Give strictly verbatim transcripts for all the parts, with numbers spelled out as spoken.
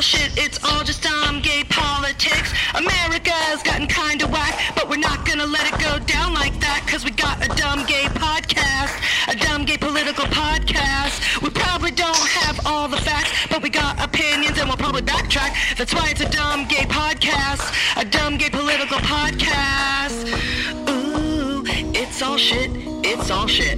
shit, it's all just dumb gay politics. America's gotten kinda whack, but we're not gonna let it go down like that, cause we got a dumb gay podcast, a dumb gay political podcast. We probably don't have all the facts, but we got opinions and we'll probably backtrack. That's why it's a dumb gay podcast, a dumb gay political podcast. Ooh, it's all shit, it's all shit.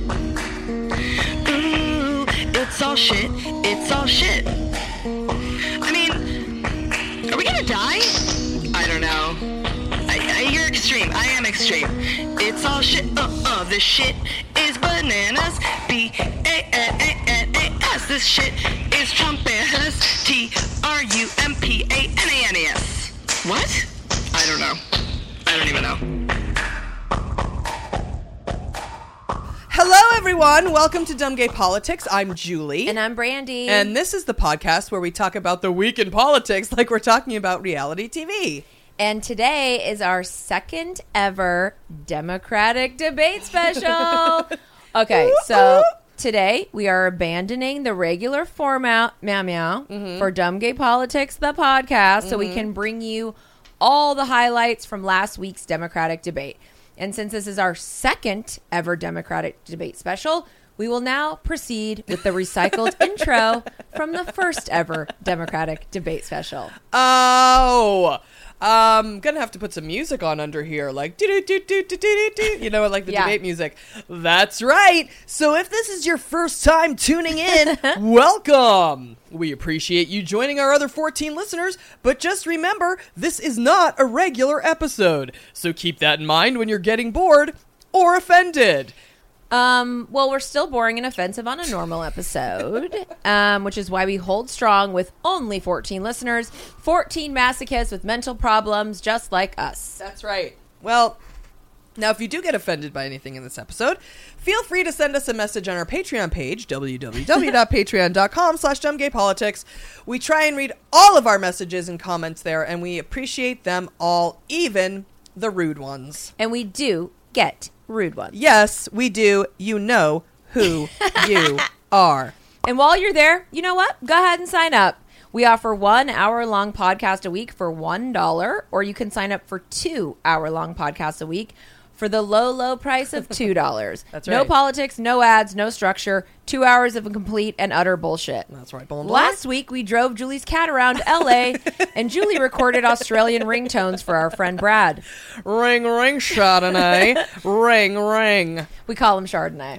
Ooh, it's all shit, it's all shit. I mean, are we gonna die? I don't know. I, I, you're extreme. I am extreme. It's all shit. Uh-uh. This shit is bananas. B A N A N A S. This shit is Trumpanas. T R U M P A N A N A S. What? I don't know. I don't even know. Hello, everyone. Welcome to Dumb Gay Politics. I'm Julie. And I'm Brandy. And this is the podcast where we talk about the week in politics like we're talking about reality T V. And today is our second ever Democratic debate special. Okay, so today we are abandoning the regular format, meow meow, mm-hmm. for Dumb Gay Politics, the podcast, mm-hmm. so we can bring you all the highlights from last week's Democratic debate. And since this is our second ever Democratic debate special, we will now proceed with the recycled intro from the first ever Democratic debate special. Oh, um, gonna have to put some music on under here, like do do do do do do do. You know, like the yeah. debate music. That's right. So if this is your first time tuning in, welcome. We appreciate you joining our other fourteen listeners, but just remember, this is not a regular episode. So keep that in mind when you're getting bored or offended. Um, well, we're still boring and offensive on a normal episode, um, which is why we hold strong with only fourteen listeners, fourteen masochists with mental problems just like us. That's right. Well, now if you do get offended by anything in this episode, feel free to send us a message on our Patreon page, www.patreon.com slash dumbgaypolitics. We try and read all of our messages and comments there, and we appreciate them all, even the rude ones. And we do get rude ones. Yes, we do. You know who you are. And while you're there, you know what? Go ahead and sign up. We offer one hour-long podcast a week for one dollar, or you can sign up for two hour-long podcasts a week for the low, low price of two dollars. That's right. No politics, no ads, no structure, two hours of complete and utter bullshit. That's right. Blah, blah. Last week, we drove Julie's cat around L A, and Julie recorded Australian ringtones for our friend Brad. Ring, ring, Chardonnay. Ring, ring. We call him Chardonnay.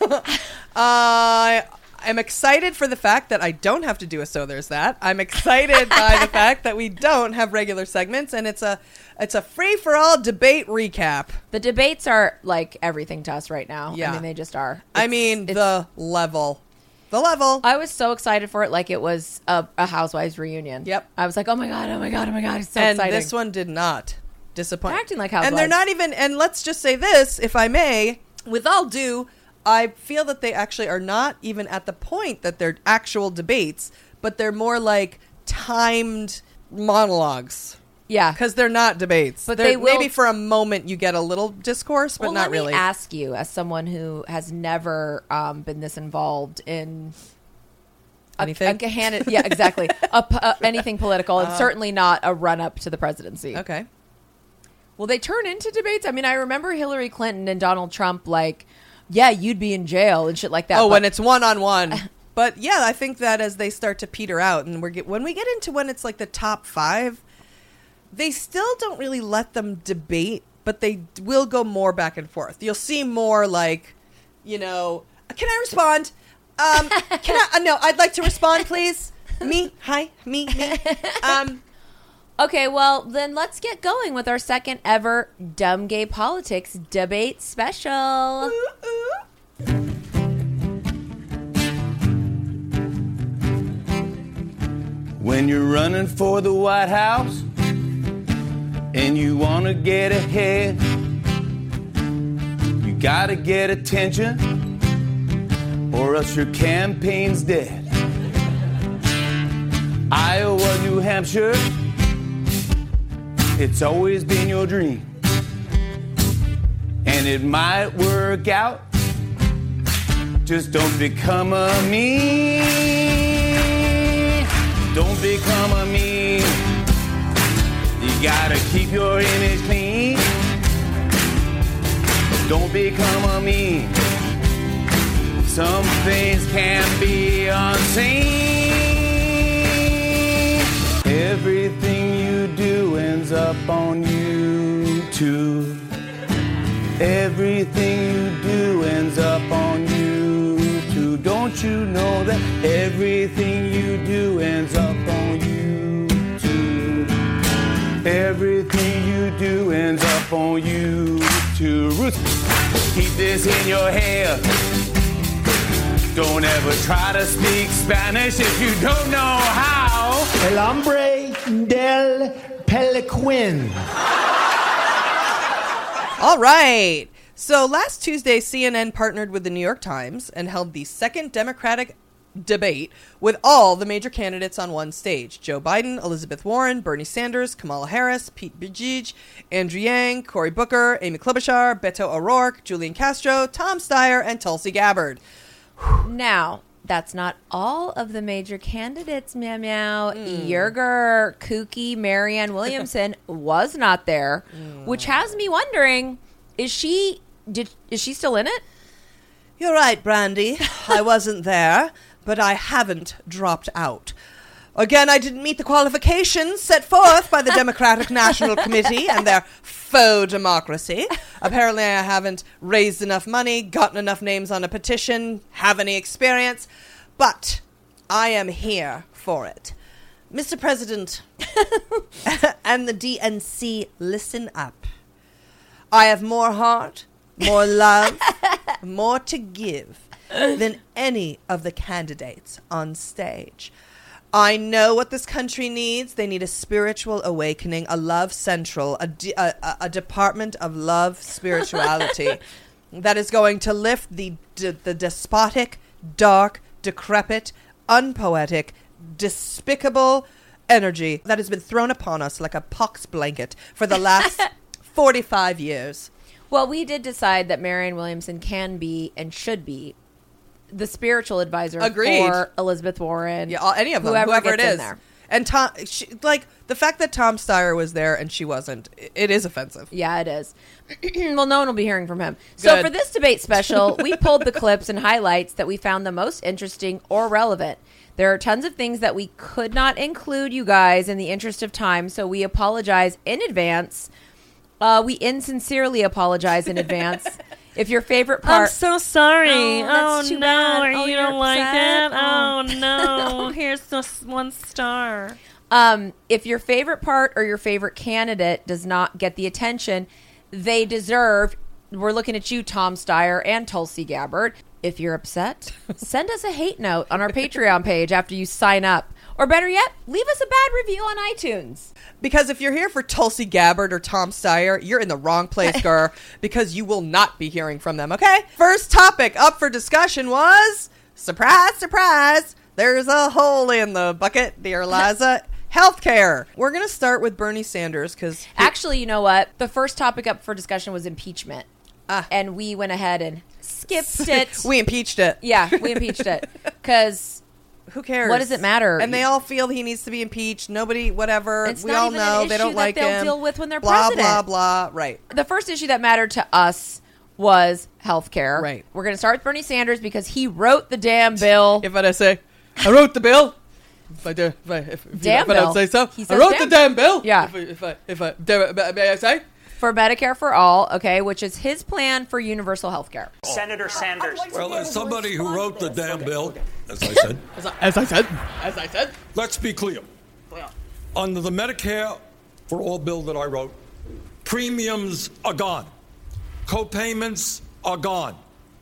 I... Uh, I'm excited for the fact that I don't have to do a So There's That. I'm excited by the fact that we don't have regular segments, and it's a it's a free-for-all debate recap. The debates are like everything to us right now. Yeah. I mean, they just are. It's, I mean, the level. The level. I was so excited for it like it was a, a Housewives reunion. Yep. I was like, oh my God, oh my God, oh my God. It's so and exciting. this one did not disappoint. They're acting like Housewives. And they're not even, and let's just say this, if I may, with all due, I feel that they actually are not even at the point that they're actual debates, but they're more like timed monologues. Yeah. Because they're not debates. But They're, they will... Maybe for a moment you get a little discourse, but well, not let really. me ask you, as someone who has never um, been this involved in... Anything? A, a hand, yeah, exactly. a, a, anything political, and uh, certainly not a run-up to the presidency. Okay. Will they turn into debates? I mean, I remember Hillary Clinton and Donald Trump, like... yeah, you'd be in jail and shit like that. Oh, but- when it's one-on-one. But yeah, I think that as they start to peter out, and we're get, when we get into when it's like the top five, they still don't really let them debate, but they will go more back and forth. You'll see more like, you know, can I respond? Um, can I? Uh, no, I'd like to respond, please. Me, hi, me, me. Um. Okay, well, then let's get going with our second ever Dumb Gay Politics debate special. Ooh, ooh. When you're running for the White House and you want to get ahead, you got to get attention or else your campaign's dead. Iowa, New Hampshire, it's always been your dream, and it might work out. Just don't become a meme. Don't become a meme. You gotta keep your image clean. Don't become a meme. Some things can be unseen. Everything you do ends up on YouTube. Everything you do ends up on YouTube. Don't you know that everything you do ends up on YouTube? Everything you do ends up on YouTube. Ruth, keep this in your hair. Don't ever try to speak Spanish if you don't know how. El hombre del Peliquin. All right. So last Tuesday, C N N partnered with the New York Times and held the second Democratic debate with all the major candidates on one stage. Joe Biden, Elizabeth Warren, Bernie Sanders, Kamala Harris, Pete Buttigieg, Andrew Yang, Cory Booker, Amy Klobuchar, Beto O'Rourke, Julian Castro, Tom Steyer, and Tulsi Gabbard. Now, that's not all of the major candidates, meow meow. Mm. Yerger, Kooky, Marianne Williamson was not there, mm. which has me wondering, is she did is she still in it? You're right, Brandy. I wasn't there, but I haven't dropped out. Again, I didn't meet the qualifications set forth by the Democratic National Committee and their faux democracy. Apparently, I haven't raised enough money, gotten enough names on a petition, have any experience, but I am here for it. Mister President and the D N C, listen up. I have more heart, more love, more to give than any of the candidates on stage. I know what this country needs. They need a spiritual awakening, a love central, a, de- a, a, a department of love spirituality that is going to lift the, d- the despotic, dark, decrepit, unpoetic, despicable energy that has been thrown upon us like a pox blanket for the last forty-five years. Well, we did decide that Marianne Williamson can be and should be the spiritual advisor Agreed. for Elizabeth Warren. Yeah, all, any of them, whoever, whoever it gets in is. there. And Tom, she, like the fact that Tom Steyer was there and she wasn't, it, it is offensive. Yeah, it is. Well, no one will be hearing from him. So Good. for this debate special, we pulled the clips and highlights that we found the most interesting or relevant. There are tons of things that we could not include, you guys, in the interest of time, so we apologize in advance. Uh, we insincerely apologize in advance. If your favorite part... I'm so sorry. Oh, Oh, that's too no, bad. or Oh, you you're don't like upset? it? Oh, Oh. no. Here's just one star. Um, if your favorite part or your favorite candidate does not get the attention they deserve, we're looking at you, Tom Steyer and Tulsi Gabbard. If you're upset, send us a hate note on our Patreon page after you sign up. Or better yet, leave us a bad review on iTunes. Because if you're here for Tulsi Gabbard or Tom Steyer, you're in the wrong place, girl, because you will not be hearing from them, okay? First topic up for discussion was, surprise, surprise, there's a hole in the bucket, dear Liza. Healthcare. We're going to start with Bernie Sanders because... Actually, you know what? The first topic up for discussion was impeachment. Ah. And we went ahead and skipped it. we impeached it. Yeah, we impeached it. Because... Who cares? What does it matter? And they all feel he needs to be impeached. Nobody, whatever. It's we not all even an know they issue don't that like they'll him. deal with when they're blah, president. Blah, blah, blah. Right. The first issue that mattered to us was health care. Right. We're going to start with Bernie Sanders because he wrote the damn bill. If I say, I wrote the bill. If I do, if I, if, if, Damn if I don't bill. say so, He I says wrote damn. the damn bill. Yeah. If I, if I, if I, do- may I say? For Medicare for All, okay, which is his plan for universal health care. Senator Sanders. Well, as somebody who wrote the damn bill, as I said, As I, as I said, as I said. let's be clear. Under the Medicare for All bill that I wrote, premiums are gone. Co-payments are gone.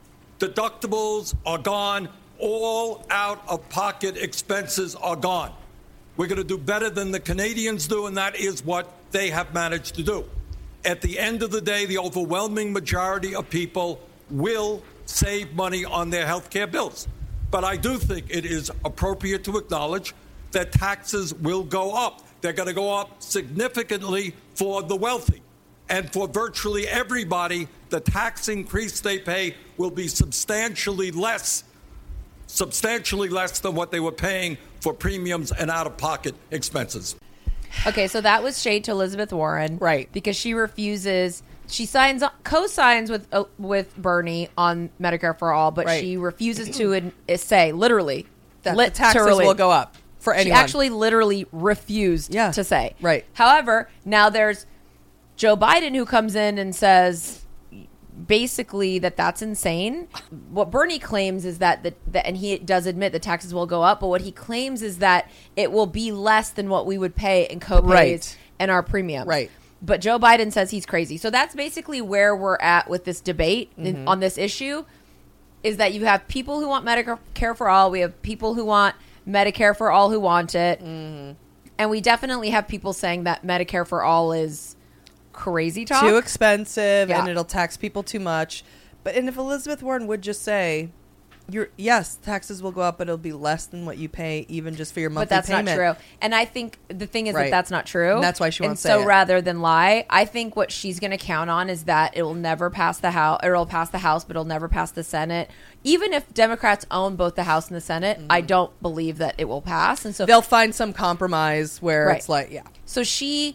Deductibles are gone. All out-of-pocket expenses are gone. We're going to do better than the Canadians do, and that is what they have managed to do. At the end of the day, the overwhelming majority of people will save money on their health care bills. But I do think it is appropriate to acknowledge that taxes will go up. They're going to go up significantly for the wealthy. And for virtually everybody, the tax increase they pay will be substantially less substantially less than what they were paying for premiums and out-of-pocket expenses. Okay, so that was shade to Elizabeth Warren, Right. Because she refuses. She signs, co-signs with uh, with Bernie on Medicare for All, but Right. she refuses to ad- say literally That the taxes literally- will go up for She anyone. actually literally refused Yeah. to say. Right. However, now there's Joe Biden who comes in and says basically that that's insane. What Bernie claims is that, the, that and he does admit the taxes will go up, but what he claims is that it will be less than what we would pay in copays Right. and our premiums. Right. But Joe Biden says he's crazy. So that's basically where we're at with this debate in, Mm-hmm. on this issue, is that you have people who want Medicare for all. We have people who want Medicare for all who want it. Mm-hmm. And we definitely have people saying that Medicare for all is crazy talk. too expensive Yeah. and it'll tax people too much. But and if Elizabeth Warren would just say, "You're yes, taxes will go up, but it'll be less than what you pay even just for your monthly But that's payment." not true. And I think the thing is Right. that that's not true. And that's why she and won't so say it. rather than lie, I think what she's going to count on is that it will never pass the House, or it'll pass the House, but it'll never pass the Senate. Even if Democrats own both the House and the Senate, I don't believe that it will pass. And so They'll find some compromise where Right. it's like, yeah. So she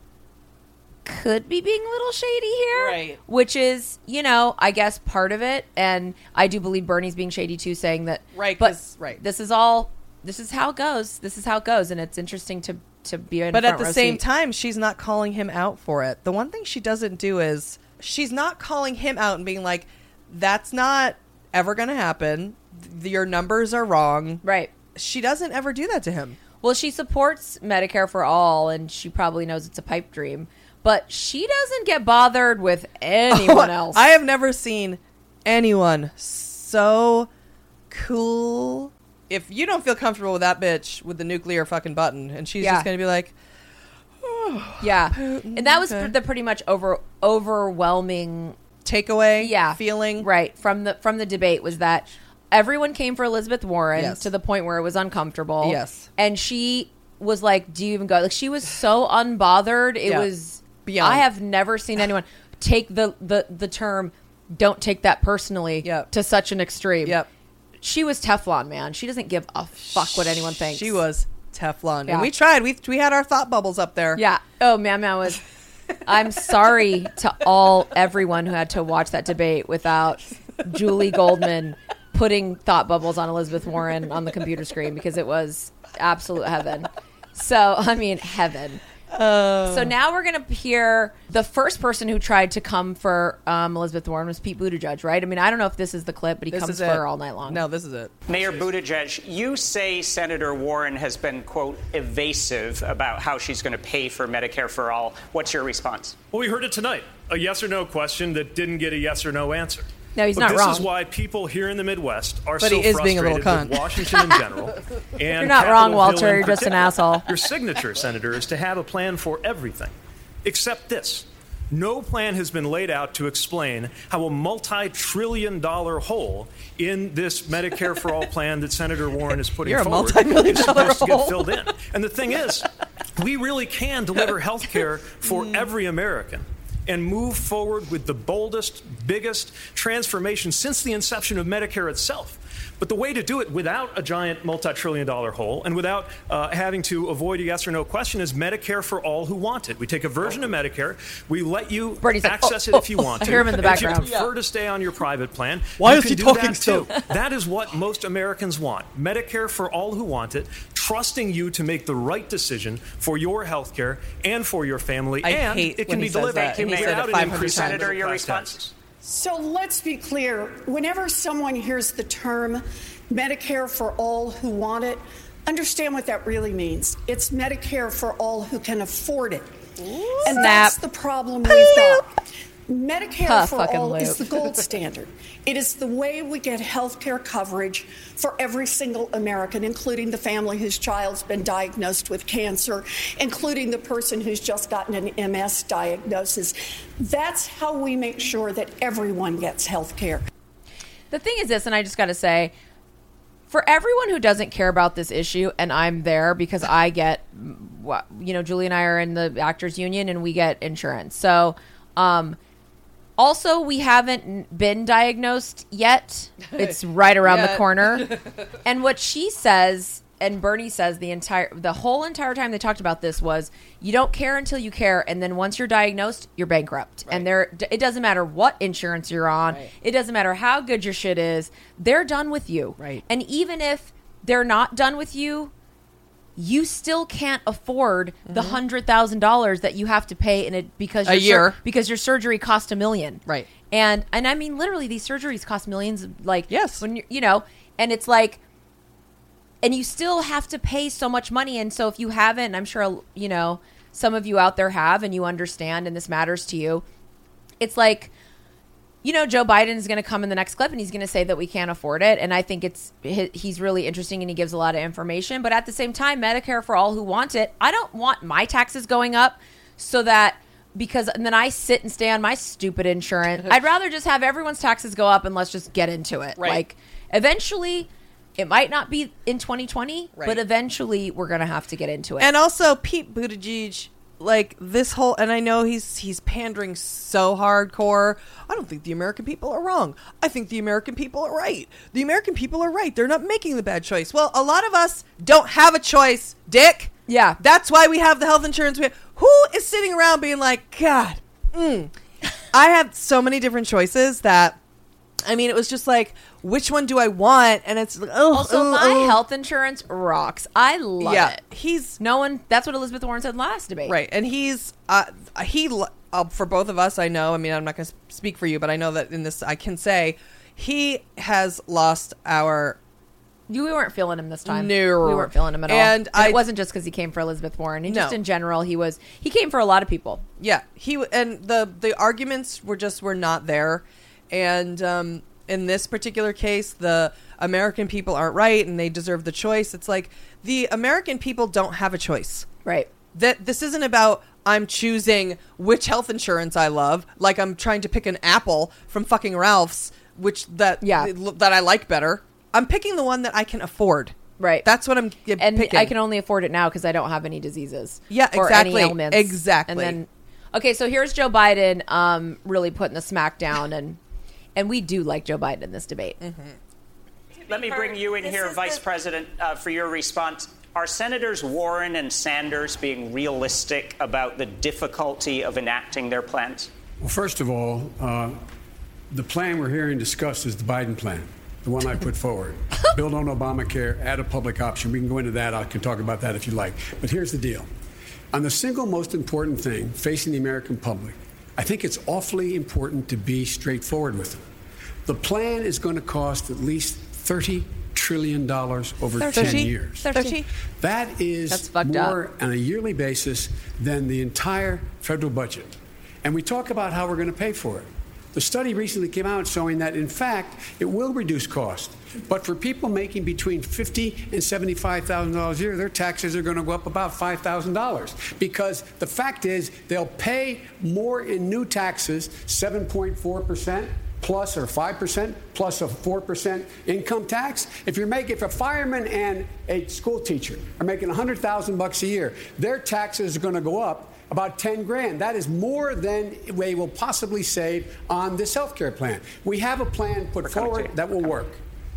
could be being a little shady here. Right. Which is, you know, I guess part of it. And I do believe Bernie's being shady too, saying that. Right, But 'cause- right. this is all, this is how it goes. This is how it goes. And it's interesting to, to be in But front at the row same seat. time, she's not calling him out for it. The one thing she doesn't do is she's not calling him out and being like, "That's not ever going to happen. Th- Your numbers are wrong." Right. She doesn't ever do that to him. Well, she supports Medicare for all, and she probably knows it's a pipe dream. But she doesn't get bothered with anyone else. I have never seen anyone so cool. If you don't feel comfortable with that bitch with the nuclear fucking button, and she's Yeah. just going to be like, yeah. And that was okay. the pretty much over overwhelming takeaway yeah feeling. right from the from the debate was that everyone came for Elizabeth Warren Yes. to the point where it was uncomfortable. Yes. And she was like, do you even go? Like, she was so unbothered. It Yeah. was Beyond. I have never seen anyone take the the the term "don't take that personally" Yep. to such an extreme. Yep. She was Teflon, man. She doesn't give a fuck what anyone thinks. She was Teflon. Yeah. And we tried. We we had our thought bubbles up there. Yeah. Oh, man, man was. I'm sorry to all everyone who had to watch that debate without Julie Goldman putting thought bubbles on Elizabeth Warren on the computer screen, because it was absolute heaven. So, I mean, heaven. So now we're going to hear the first person who tried to come for um, Elizabeth Warren was Pete Buttigieg, right? I mean, I don't know if this is the clip, but he This comes is for it. her all night long. No, this is it. Mayor Buttigieg, you say Senator Warren has been, quote, evasive about how she's going to pay for Medicare for all. What's your response? Well, we heard it tonight. A yes or no question that didn't get a yes or no answer. No, he's but not this wrong. is why people here in the Midwest are But so he is being a little frustrated with cunt. Washington in general. And You're not wrong, Capitol Hill Walter. in You're just an particular. asshole. Your signature, Senator, is to have a plan for everything, except this. No plan has been laid out to explain how a multi-trillion dollar hole in this Medicare for all plan that Senator Warren is putting You're a forward multi-million is dollar supposed to hole. get filled in. And the thing is, we really can deliver health care for every American and move forward with the boldest, biggest transformation since the inception of Medicare itself. But the way to do it without a giant multi-trillion dollar hole and without uh, having to avoid a yes or no question is Medicare for all who want it. We take a version of Medicare, we let you Bernie's like, access oh, it oh, if you oh. want I to. hear him in the And if you background. prefer to stay on your private plan, Why you is can he do talking that still? too. That is what most Americans want. Medicare for all who want it, trusting you to make the right decision for your health care and for your family. I and hate it when can he be says delivered that. And he said it without an five hundred increase in times. Senator, your middle-class response? taxes. So let's be clear. Whenever someone hears the term Medicare for all who want it, understand what that really means. It's Medicare for all who can afford it. And Snap. that's the problem we've got. Medicare Huh, for fucking all loop. is the gold standard. It is the way we get health care coverage for every single American, including the family whose child's been diagnosed with cancer, including the person who's just gotten an M S diagnosis. That's how we make sure that everyone gets health care. The thing is this, and I just got to say, for everyone who doesn't care about this issue, and I'm there because I get, you know, Julie and I are in the Actors Union and we get insurance. So, um, Also, we haven't been diagnosed yet. It's right around the Yet. corner. And what she says, and Bernie says the entire, the whole entire time they talked about this was, you don't care until you care, and then once you're diagnosed, you're bankrupt. Right. And there, it doesn't matter what insurance you're on. Right. It doesn't matter how good your shit is. They're done with you. Right. And even if they're not done with you, you still can't afford the Mm-hmm. hundred thousand dollars that you have to pay in it because A your year. because your surgery cost a million. Right. And and I mean literally these surgeries cost millions. Like Yes. when you you know, and it's like, and you still have to pay so much money. And so if you haven't, I'm sure you know some of you out there have, and you understand, and this matters to you. It's like, you know, Joe Biden is going to come in the next clip and he's going to say that we can't afford it. And I think it's he's really interesting and he gives a lot of information. But at the same time, Medicare for all who want it, I don't want my taxes going up so that because and then I sit and stay on my stupid insurance. I'd rather just have everyone's taxes go up and let's just get into it. Right. Like eventually, it might not be in twenty twenty, Right. but eventually we're going to have to get into it. And also, Pete Buttigieg, like this whole, and I know he's he's pandering so hardcore. I don't think the American people are wrong. I think the American people are right. The American people are right. They're not making the bad choice. Well, a lot of us don't have a choice, Dick. Yeah. That's why we have the health insurance. We have. Who is sitting around being like, God, mm. I have so many different choices that, I mean, it was just like, which one do I want? And it's like, oh, also, oh, my oh. health insurance rocks. I love Yeah, it. he's No one. That's what Elizabeth Warren said last debate. right, and he's uh, he uh, for both of us. I know. I mean, I'm not going to speak for you, but I know that in this, I can say he has lost our. You, we weren't feeling him this time. No. We weren't feeling him at all. And And I- it wasn't just because he came for Elizabeth Warren. He just No. in general, he was. He came for a lot of people. Yeah, he and the the arguments were just were not there, and um, in this particular case, the American people aren't right, and they deserve the choice. It's like the American people don't have a choice. Right. That this isn't about I'm choosing which health insurance I love, like I'm trying to pick an apple from fucking Ralph's, which that Yeah. that I like better. I'm picking the one that I can afford. Right. That's what I'm g- And picking. I can only afford it now because I don't have any diseases. Yeah, Or exactly. any ailments. Exactly. And then, okay, so here's Joe Biden um, really putting the smack down, and and we do like Joe Biden in this debate. Let me bring you in This here, is Vice the- President, uh, for your response. Are Senators Warren and Sanders being realistic about the difficulty of enacting their plans? Well, first of all, uh, the plan we're hearing discussed is the Biden plan, the one I put forward. Build on Obamacare, add a public option. We can go into that. I can talk about that if you like. But here's the deal. On the single most important thing facing the American public, I think it's awfully important to be straightforward with them. The plan is going to cost at least thirty trillion dollars over ten years. thirty That is That's fucked more up. on a yearly basis than the entire federal budget. And we talk about how we're going to pay for it. The study recently came out showing that, in fact, it will reduce cost. But for people making between fifty thousand dollars and seventy-five thousand dollars a year, their taxes are going to go up about five thousand dollars. Because the fact is, they'll pay more in new taxes, seven point four percent. Plus or five percent plus a four percent income tax. If you're making, if a fireman and a school teacher are making one hundred thousand bucks a year, their taxes are going to go up about ten grand. That is more than they will possibly save on this health care plan. We have a plan put forward that will work.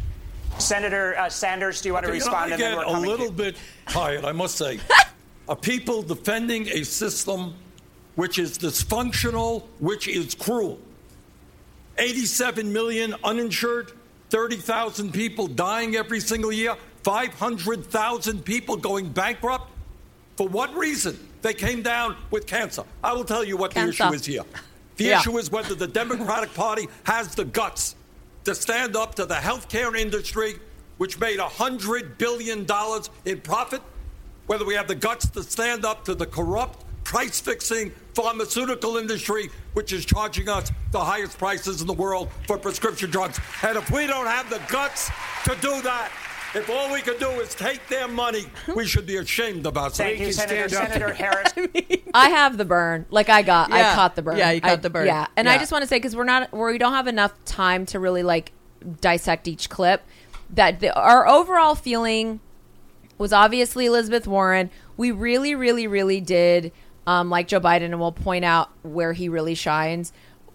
Senator uh, Sanders, do you want to You know, respond? I and then get we're a coming little to- bit tired, I must say, of people defending a system which is dysfunctional, which is cruel. eighty-seven million uninsured, thirty thousand people dying every single year, five hundred thousand people going bankrupt. For what reason? They came down with cancer. I will tell you what Cancer. the issue is here. The Yeah. issue is whether the Democratic Party has the guts to stand up to the healthcare industry, which made one hundred billion dollars in profit, whether we have the guts to stand up to the corrupt, price-fixing pharmaceutical industry, which is charging us the highest prices in the world for prescription drugs. And if we don't have the guts to do that, if all we can do is take their money, we should be ashamed about Thank something. you, can Senator. stand up. Senator Harris. I have the burn. Like I got, Yeah. I caught the burn. Yeah, you caught I- the burn. Yeah, and I Yeah. just want to say because we're not, we don't have enough time to really like dissect each clip. That the, our overall feeling was obviously Elizabeth Warren. We really, really, really did um, like Joe Biden, and we'll point out where he really shines.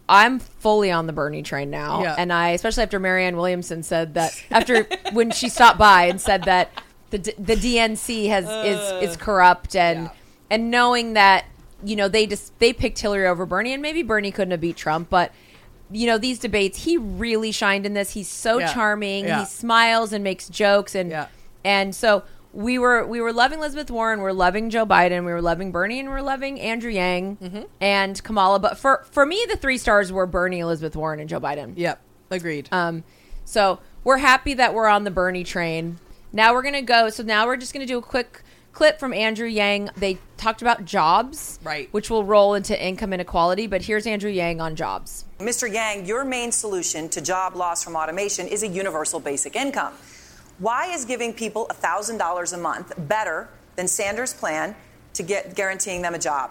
I'm fully on the Bernie train now. Yeah. And I, especially after Marianne Williamson said that, after when she stopped by and said that the D- the D N C has Uh, is is corrupt, and yeah. and knowing that, you know, they just they picked Hillary over Bernie, and maybe Bernie couldn't have beat Trump, but you know, these debates, he really shined in this. He's so Yeah. charming. Yeah. He smiles and makes jokes, and Yeah. and so we were we were loving Elizabeth Warren, we were loving Joe Biden, we were loving Bernie, and we were loving Andrew Yang Mm-hmm. and Kamala. But for for me, the three stars were Bernie, Elizabeth Warren, and Joe Biden. Yep. Agreed. Um, so we're happy that we're on the Bernie train. Now we're gonna go. So now we're just gonna do a quick clip from Andrew Yang. They talked about jobs, Right. which will roll into income inequality. But here's Andrew Yang on jobs. Mister Yang, your main solution to job loss from automation is a universal basic income. Why is giving people one thousand dollars a month better than Sanders' plan to get guaranteeing them a job?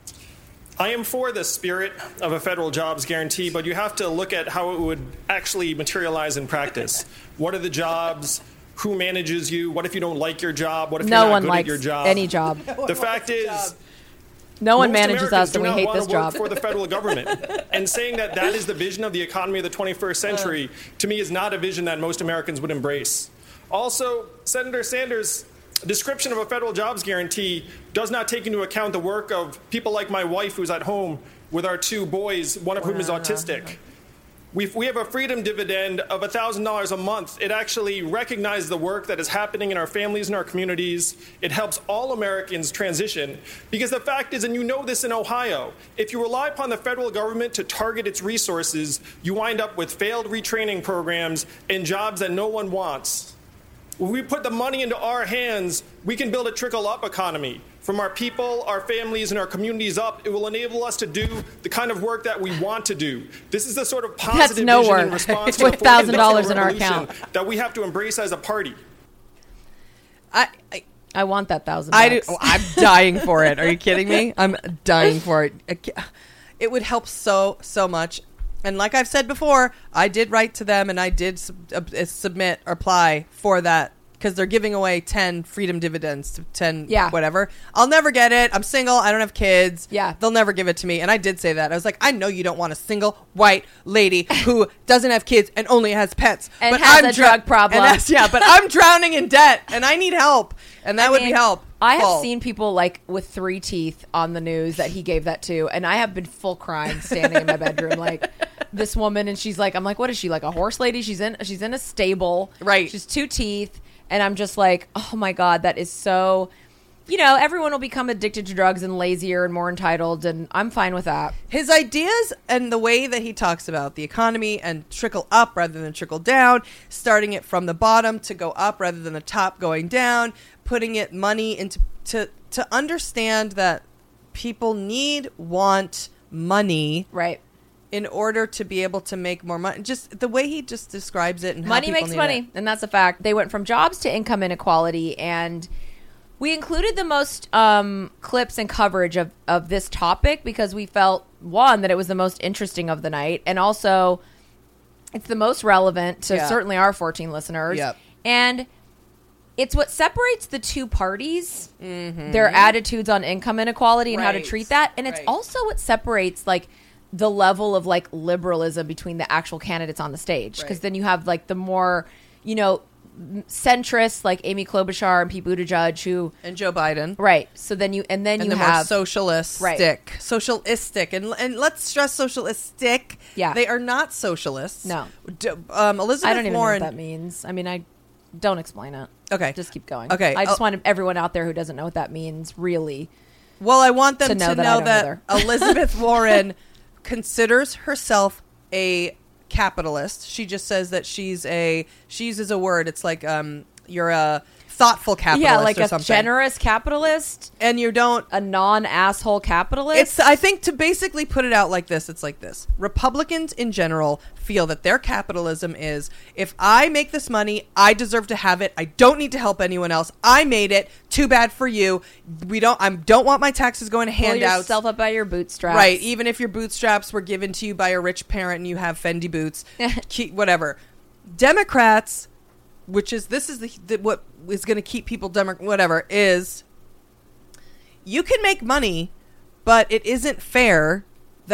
I am for the spirit of a federal jobs guarantee, but you have to look at how it would actually materialize in practice. What are the jobs? Who manages you? What if you don't like your job? What if No you're not one good likes at your job? any job. The fact is, No one most manages Americans us, do and we not hate want this to work job. for the federal government. And saying that that is the vision of the economy of the twenty-first century, to me, is not a vision that most Americans would embrace. Also, Senator Sanders' description of a federal jobs guarantee does not take into account the work of people like my wife, who's at home with our two boys, one of whom is autistic. We've, we have a freedom dividend of one thousand dollars a month. It actually recognizes the work that is happening in our families and our communities. It helps all Americans transition. Because the fact is, and you know this in Ohio, if you rely upon the federal government to target its resources, you wind up with failed retraining programs and jobs that no one wants. When we put the money into our hands, we can build a trickle-up economy. From our people, our families, and our communities up, it will enable us to do the kind of work that we want to do. This is the sort of positive no vision work. in response to With the one thousand dollars fourth in our Industrial account. Revolution that we have to embrace as a party. I, I I want that thousand. I do. bucks. Oh, I'm dying for it. Are you kidding me? I'm dying for it. I ca- It would help so so much. And like I've said before, I did write to them and I did sub- uh, submit or apply for that because they're giving away ten freedom dividends to ten Yeah. whatever. I'll never get it. I'm single. I don't have kids. Yeah. They'll never give it to me. And I did say that. I was like, I know you don't want a single white lady who doesn't have kids and only has pets. And but has I'm a drug problem. and that's- yeah, but I'm drowning in debt and I need help. And that I would mean, be help. I have Full. seen people like with three teeth on the news that he gave that to, and I have been full crying standing in my bedroom like this woman, and she's like, I'm like, what is she, like a horse lady? She's in she's in a stable, right? She's two teeth, and I'm just like, oh my god, that is so. You know, everyone will become addicted to drugs and lazier and more entitled, and I'm fine with that. His ideas and the way that he talks about the economy and trickle up rather than trickle down, starting it from the bottom to go up rather than the top going down, putting it money into to to understand that people need want money, right, in order to be able to make more money. Just the way he just describes it and how Money people makes need money, it. and that's a fact. They went from jobs to income inequality, and we included the most um, clips and coverage of, of this topic because we felt, one, that it was the most interesting of the night, and also it's the most relevant to Yeah. certainly our fourteen listeners. Yep. And it's what separates the two parties, Mhm. their attitudes on income inequality and how to Right. treat that. And it's Right. also what separates, like, the level of, like, liberalism between the actual candidates on the stage. Because Right. then you have, like, the more, you know, centrists like Amy Klobuchar and Pete Buttigieg who and Joe Biden, right? So then you and then and you the have more socialistic, right. socialistic, and and let's stress socialistic. Yeah, they are not socialists. No, D- um, Elizabeth I don't even Warren. know what that means. I mean, I don't explain it. Okay, just keep going. Okay, I just I'll- want everyone out there who doesn't know what that means really. Well, I want them to to know know, that I don't that, either. Elizabeth Warren considers herself a capitalist. She just says that she's a she uses a word. It's like um, you're a thoughtful capitalist, Yeah, like or a something. generous capitalist, and you don't a non-asshole capitalist. It's I think to basically put it out like this, it's like this. Republicans in general feel that their capitalism is, if I make this money, I deserve to have it. I don't need to help anyone else. I made it. Too bad for you. We don't I don't want my taxes going to Pull handouts. yourself up by your bootstraps. Right, even if your bootstraps were given to you by a rich parent and you have Fendi boots, keep, whatever. Democrats, which is this is the, the what is going to keep people Demo- whatever is you can make money, but it isn't fair that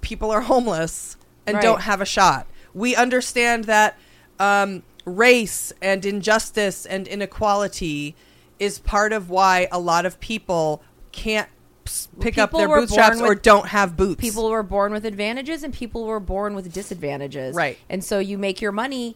people are homeless and Right. don't have a shot. We understand that um, race and injustice and inequality is part of why a lot of people can't s- pick up People their were bootstraps born or with- don't have boots. People were born with advantages and people were born with disadvantages. Right. And so you make your money.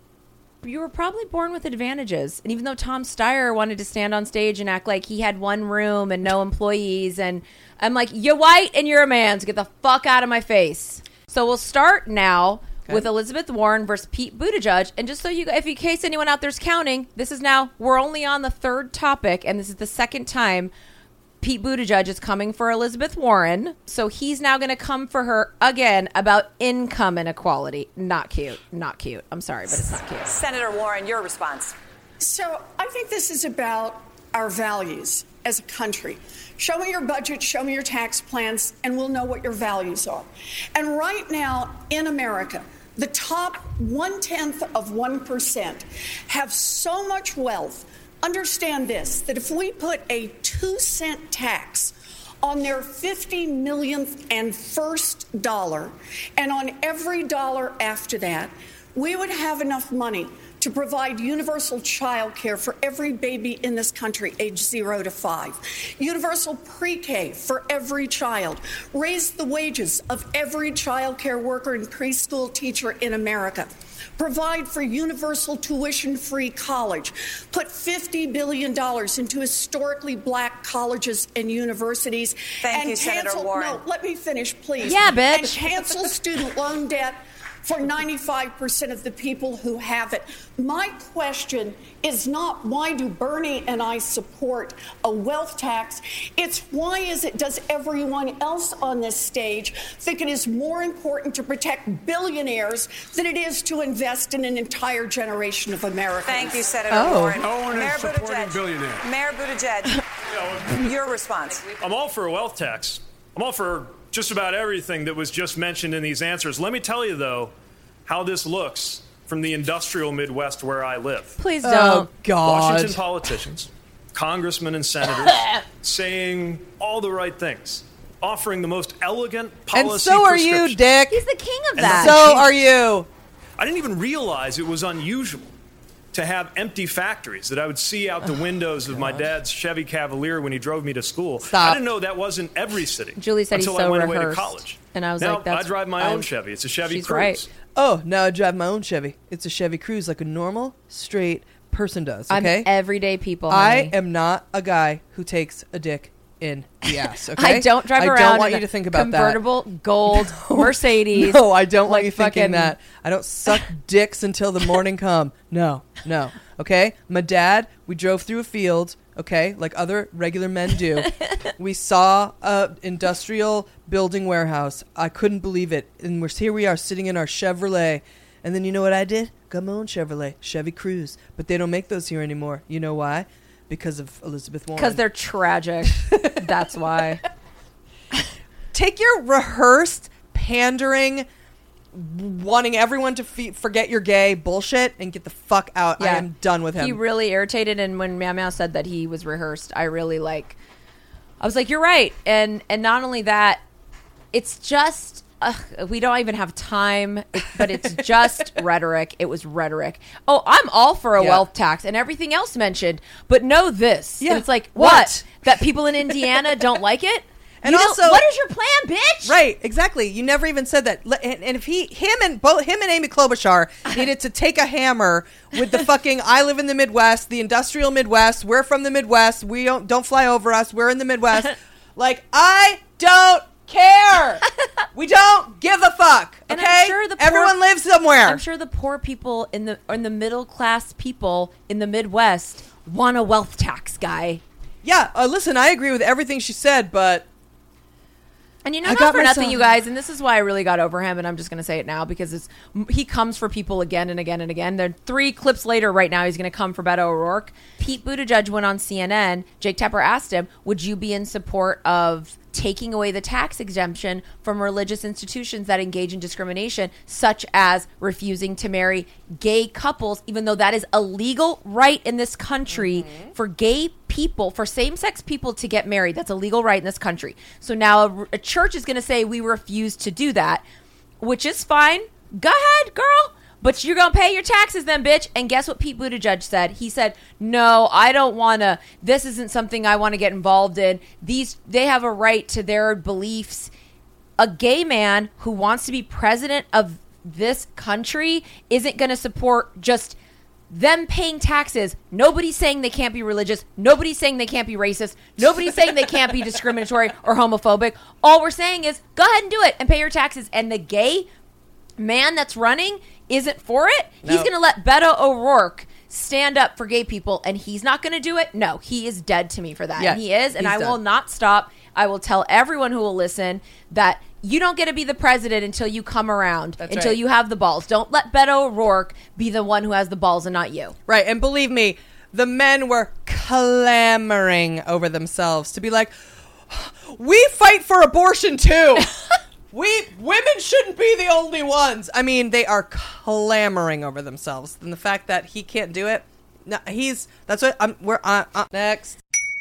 You were probably born with advantages. And even though Tom Steyer wanted to stand on stage and act like he had one room and no employees, and I'm like, you're white and you're a man, so get the fuck out of my face. So we'll start now Okay. with Elizabeth Warren versus Pete Buttigieg. And just so you, if in case anyone out there's counting, this is now, we're only on the third topic, and this is the second time Pete Buttigieg is coming for Elizabeth Warren. So he's now going to come for her again about income inequality. Not cute. Not cute. I'm sorry, but it's not cute. Senator Warren, your response. So I think this is about our values as a country. Show me your budget, show me your tax plans, and we'll know what your values are. And right now in America, the top one-tenth of one percent have so much wealth. Understand this, that if we put a two-cent tax on their fifty millionth and first dollar, and on every dollar after that, we would have enough money to provide universal child care for every baby in this country aged zero to five, universal pre-K for every child, raise the wages of every child care worker and preschool teacher in America, provide for universal tuition-free college, put fifty billion dollars into historically black colleges and universities. Thank and you, Senator cancel, Warren. No, let me finish, please. Yeah, bitch. And cancel student loan debt for ninety-five percent of the people who have it. My question is not why do Bernie and I support a wealth tax? It's why is it does everyone else on this stage think it is more important to protect billionaires than it is to invest in an entire generation of Americans? Thank you, Senator Oh. Warren. No one is Mayor supporting Buttigieg. billionaires. Mayor Buttigieg, your response. I'm all for a wealth tax. I'm all for just about everything that was just mentioned in these answers. Let me tell you, though, how this looks from the industrial Midwest where I live. Please Oh, don't. God. Washington politicians, congressmen and senators saying all the right things, offering the most elegant policy and so are you, prescriptions. Dick. He's the king of And that. So are you. I didn't even realize it was unusual to have empty factories that I would see out the windows of my dad's Chevy Cavalier when he drove me to school. Stop. I didn't know that wasn't every city. Julie said he's until so I went away to rehearsed. college. And I was now, like, that's- I drive my I- own Chevy. It's a Chevy she's Cruze. right. Oh, now I drive my own Chevy. It's a Chevy Cruze like a normal, straight person does, okay? I'm everyday people. I honey. am not a guy who takes a dick in the ass, okay? I don't drive I around. don't want in you a to think about convertible gold Mercedes. No, I don't want like you thinking fucking- that. I don't suck dicks until the morning come. No, no. Okay? My dad, we drove through a field, okay, like other regular men do. We saw a industrial building warehouse. I couldn't believe it. And we're here we are sitting in our Chevrolet. And then you know what I did? Got my own Chevrolet, Chevy Cruze. But they don't make those here anymore. You know why? Because of Elizabeth Warren. Because they're tragic. That's why. Take your rehearsed, pandering, wanting everyone to fe- forget you're gay bullshit and get the fuck out. I Yeah. am done with him. He really irritated, and when Meow Meow said that he was rehearsed, I really like. I was like, "You're right," and and not only that, it's just ugh, we don't even have time, it, but it's just rhetoric. It was rhetoric. Oh, I'm all for a Yeah. wealth tax and everything else mentioned, but know this. Yeah. And it's like What? what? That people in Indiana don't like it. And You don't- also- what is your plan, bitch? Right, exactly. You never even said that. Le- And, and if he, him, and both him and Amy Klobuchar needed to take a hammer with the fucking "I live in the Midwest, the industrial Midwest. We're from the Midwest. We don't don't fly over us. We're in the Midwest." Like, I don't care. We don't give a fuck. Okay, And I'm sure the poor- everyone lives somewhere. I'm sure the poor people in the or in the middle class people in the Midwest want a wealth tax, guy. Yeah, uh, listen, I agree with everything she said, but And you know, I not got for nothing, myself- you guys, and this is why I really got over him, and I'm just going to say it now because it's he comes for people again and again and again. There are three clips later right now, he's going to come for Beto O'Rourke. Pete Buttigieg went on C N N. Jake Tapper asked him, would you be in support of taking away the tax exemption from religious institutions that engage in discrimination, such as refusing to marry gay couples, even though that is a legal right in this country mm-hmm. for gay people, for same-sex people to get married. That's a legal right in this country. So now a, a church is going to say we refuse to do that, which is fine. Go ahead, girl. But you're going to pay your taxes then, bitch. And guess what Pete Buttigieg said? He said, no, I don't want to. This isn't something I want to get involved in. These, they have a right to their beliefs. A gay man who wants to be president of this country isn't going to support just them paying taxes. Nobody's saying they can't be religious. Nobody's saying they can't be racist. Nobody's saying they can't be discriminatory or homophobic. All we're saying is go ahead and do it and pay your taxes. And the gay man that's running isn't for it. No. He's going to let Beto O'Rourke stand up for gay people, and he's not going to do it. No, he is dead to me for that. Yes, and he is, and I done. will not stop. I will tell everyone who will listen that you don't get to be the president until you come around, That's until right. you have the balls. Don't let Beto O'Rourke be the one who has the balls and not you. Right, and believe me, the men were clamoring over themselves to be like, we fight for abortion too. We women shouldn't be the only ones. I mean, they are clamoring over themselves, and the fact that he can't do it. No, he's that's what I'm. We're uh, uh, next.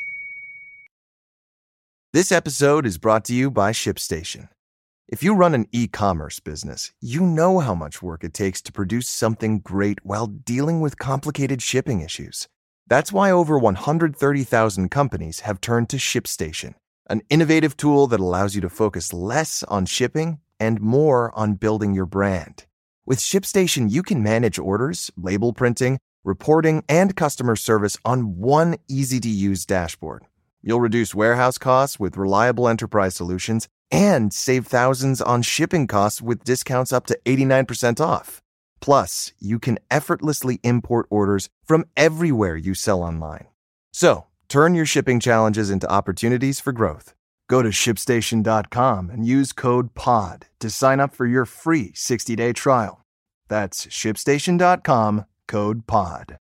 This episode is brought to you by ShipStation. If you run an e-commerce business, you know how much work it takes to produce something great while dealing with complicated shipping issues. That's why over one hundred thirty thousand companies have turned to ShipStation, an innovative tool that allows you to focus less on shipping and more on building your brand. With ShipStation, you can manage orders, label printing, reporting, and customer service on one easy-to-use dashboard. You'll reduce warehouse costs with reliable enterprise solutions and save thousands on shipping costs with discounts up to eighty-nine percent off. Plus, you can effortlessly import orders from everywhere you sell online. So, turn your shipping challenges into opportunities for growth. Go to ship station dot com and use code P O D to sign up for your free sixty-day trial. That's ship station dot com, code P O D.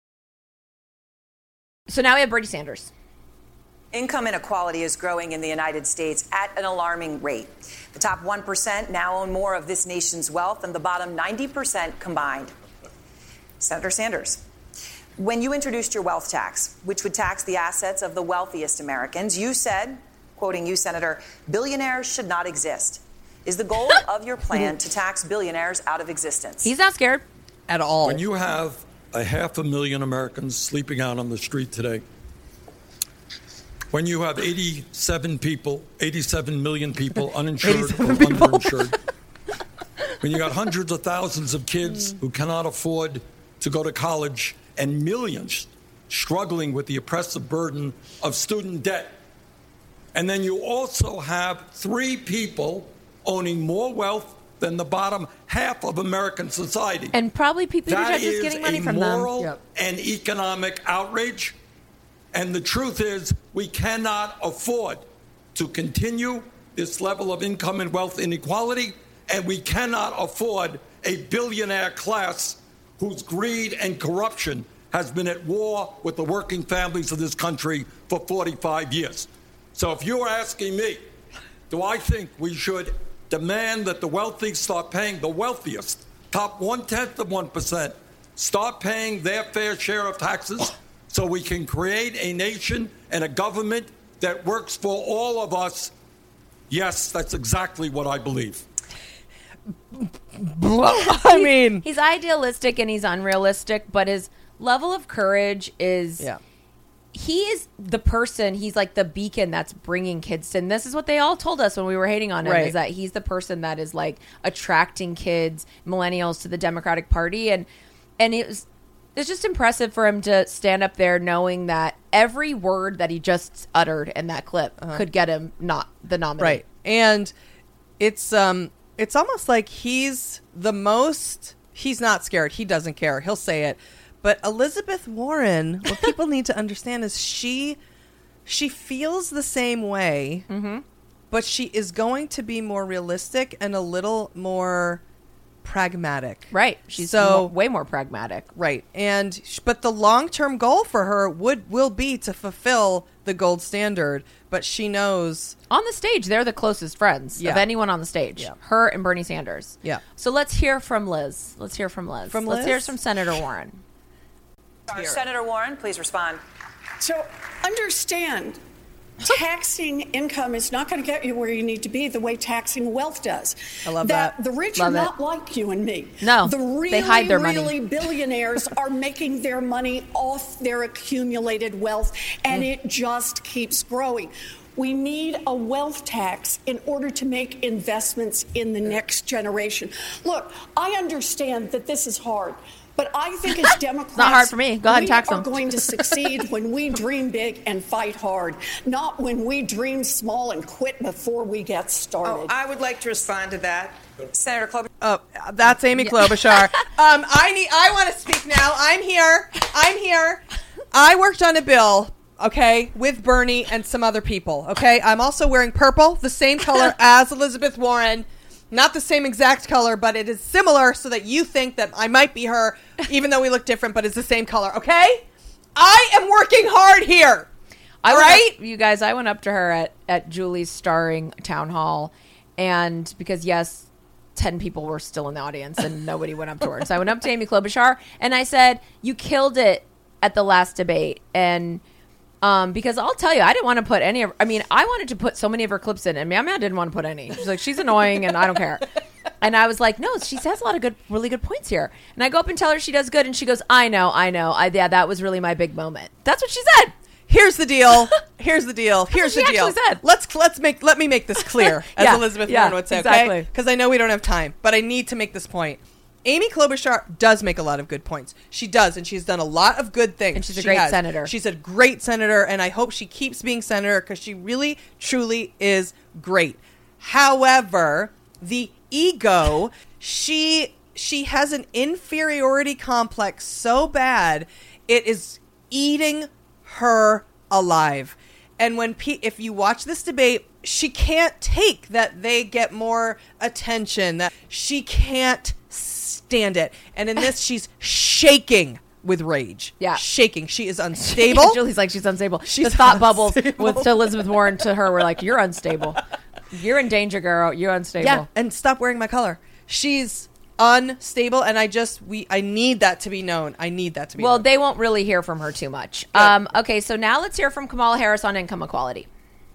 So now we have Bernie Sanders. Income inequality is growing in the United States at an alarming rate. The top one percent now own more of this nation's wealth than the bottom ninety percent combined. Senator Sanders, when you introduced your wealth tax, which would tax the assets of the wealthiest Americans, you said, quoting you, Senator, billionaires should not exist. Is the goal of your plan to tax billionaires out of existence? He's not scared at all. When you have a half a million Americans sleeping out on the street today, when you have eighty-seven people, eighty-seven million people uninsured or people. underinsured, when you got hundreds of thousands of kids who cannot afford to go to college, and millions struggling with the oppressive burden of student debt. And then you also have three people owning more wealth than the bottom half of American society. And probably people who are That just is getting money a from moral them. and economic outrage. And the truth is, we cannot afford to continue this level of income and wealth inequality, and we cannot afford a billionaire class whose greed and corruption has been at war with the working families of this country for forty-five years. So if you're asking me, do I think we should demand that the wealthy start paying, the wealthiest, top one-tenth of one percent, start paying their fair share of taxes so we can create a nation and a government that works for all of us? Yes, that's exactly what I believe. I mean, he's idealistic and he's unrealistic, but his level of courage is yeah. He is the person, he's like the beacon that's bringing kids to, and this is what they all told us when we were hating on him, right. is that he's the person that is like attracting kids, millennials, to the Democratic Party. And and it was it's just impressive for him to stand up there knowing that every word that he just uttered in that clip uh-huh. could get him not the nominee. Right. And it's um it's almost like he's the most he's not scared. He doesn't care. He'll say it. But Elizabeth Warren, what people need to understand is she she feels the same way, mm-hmm. but she is going to be more realistic and a little more pragmatic. Right. She's so more, way more pragmatic. Right. And but the long-term goal for her would will be to fulfill the gold standard, but she knows on the stage they're the closest friends yeah. of anyone on the stage. Yeah. Her and Bernie Sanders. Yeah. So let's hear from Liz. Let's hear from Liz. From let's Liz? hear from Senator Warren. Senator Warren, please respond. So understand, taxing income is not going to get you where you need to be the way taxing wealth does. I love that. The rich Love are it. not like you and me. No, the really, they hide their money. really billionaires are making their money off their accumulated wealth, and Mm. it just keeps growing. We need a wealth tax in order to make investments in the next generation. Look, I understand that this is hard. But I think as Democrats, not hard for me. Go ahead and we tax are them. going to succeed when we dream big and fight hard, not when we dream small and quit before we get started. Oh, I would like to respond to that. Senator Klobuchar. Oh, that's Amy Klobuchar. um, I need. I want to speak now. I'm here. I'm here. I worked on a bill, okay, with Bernie and some other people, okay? I'm also wearing purple, the same color as Elizabeth Warren. Not the same exact color, but it is similar so that you think that I might be her, even though we look different, but it's the same color, okay? I am working hard here. I All went right? up- you guys, I went up to her at, at Julie's starring town hall, and because, yes, ten people were still in the audience and nobody went up to her. So I went up to Amy Klobuchar, and I said, you killed it at the last debate. And um, because I'll tell you, I didn't want to put any of, I mean, I wanted to put so many of her clips in, and Meow Meow didn't want to put any. She's like, she's annoying, and I don't care. And I was like, no, she has a lot of good, really good points here. And I go up and tell her she does good, and she goes, I know, I know. I, yeah, that was really my big moment. That's what she said. Here's the deal. Here's the deal. Here's what the she deal. actually said. Let's let's make let me make this clear, as Yeah, Elizabeth yeah, Warren would say, exactly. okay? Because I know we don't have time, but I need to make this point. Amy Klobuchar does make a lot of good points. She does, and she's done a lot of good things. And she's a She great has. senator. She's a great senator, and I hope she keeps being senator because she really, truly is great. However, the ego, she she has an inferiority complex so bad, it is eating her alive. And when pe- if you watch this debate, she can't take that they get more attention, that she can't stand it. And in this, she's shaking with rage. Yeah. Shaking. She is unstable. Julie's like, she's unstable. She's the thought bubbles unstable. with to Elizabeth Warren to her were like, you're unstable. You're in danger, girl. You're unstable. Yeah, and stop wearing my color. She's unstable, and I just we I need that to be known. I need that to be Well, known. they won't really hear from her too much. Um, okay, so now let's hear from Kamala Harris on income equality.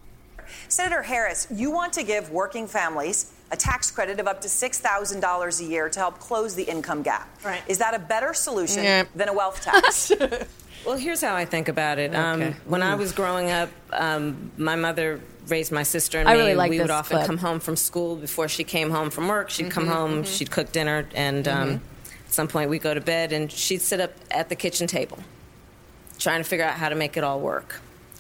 Senator Harris, you want to give working families a tax credit of up to six thousand dollars a year to help close the income gap. Right. Is that a better solution Yeah. than a wealth tax? Well, here's how I think about it. Um, Okay. when I Ooh. was growing up, um, my mother raised my sister and I me. really like we would this often clip. come home from school before she came home from work. She'd come Mhm, home, mhm. she'd cook dinner, and um, Mhm. at some point we'd go to bed, and she'd sit up at the kitchen table trying to figure out how to make it all work.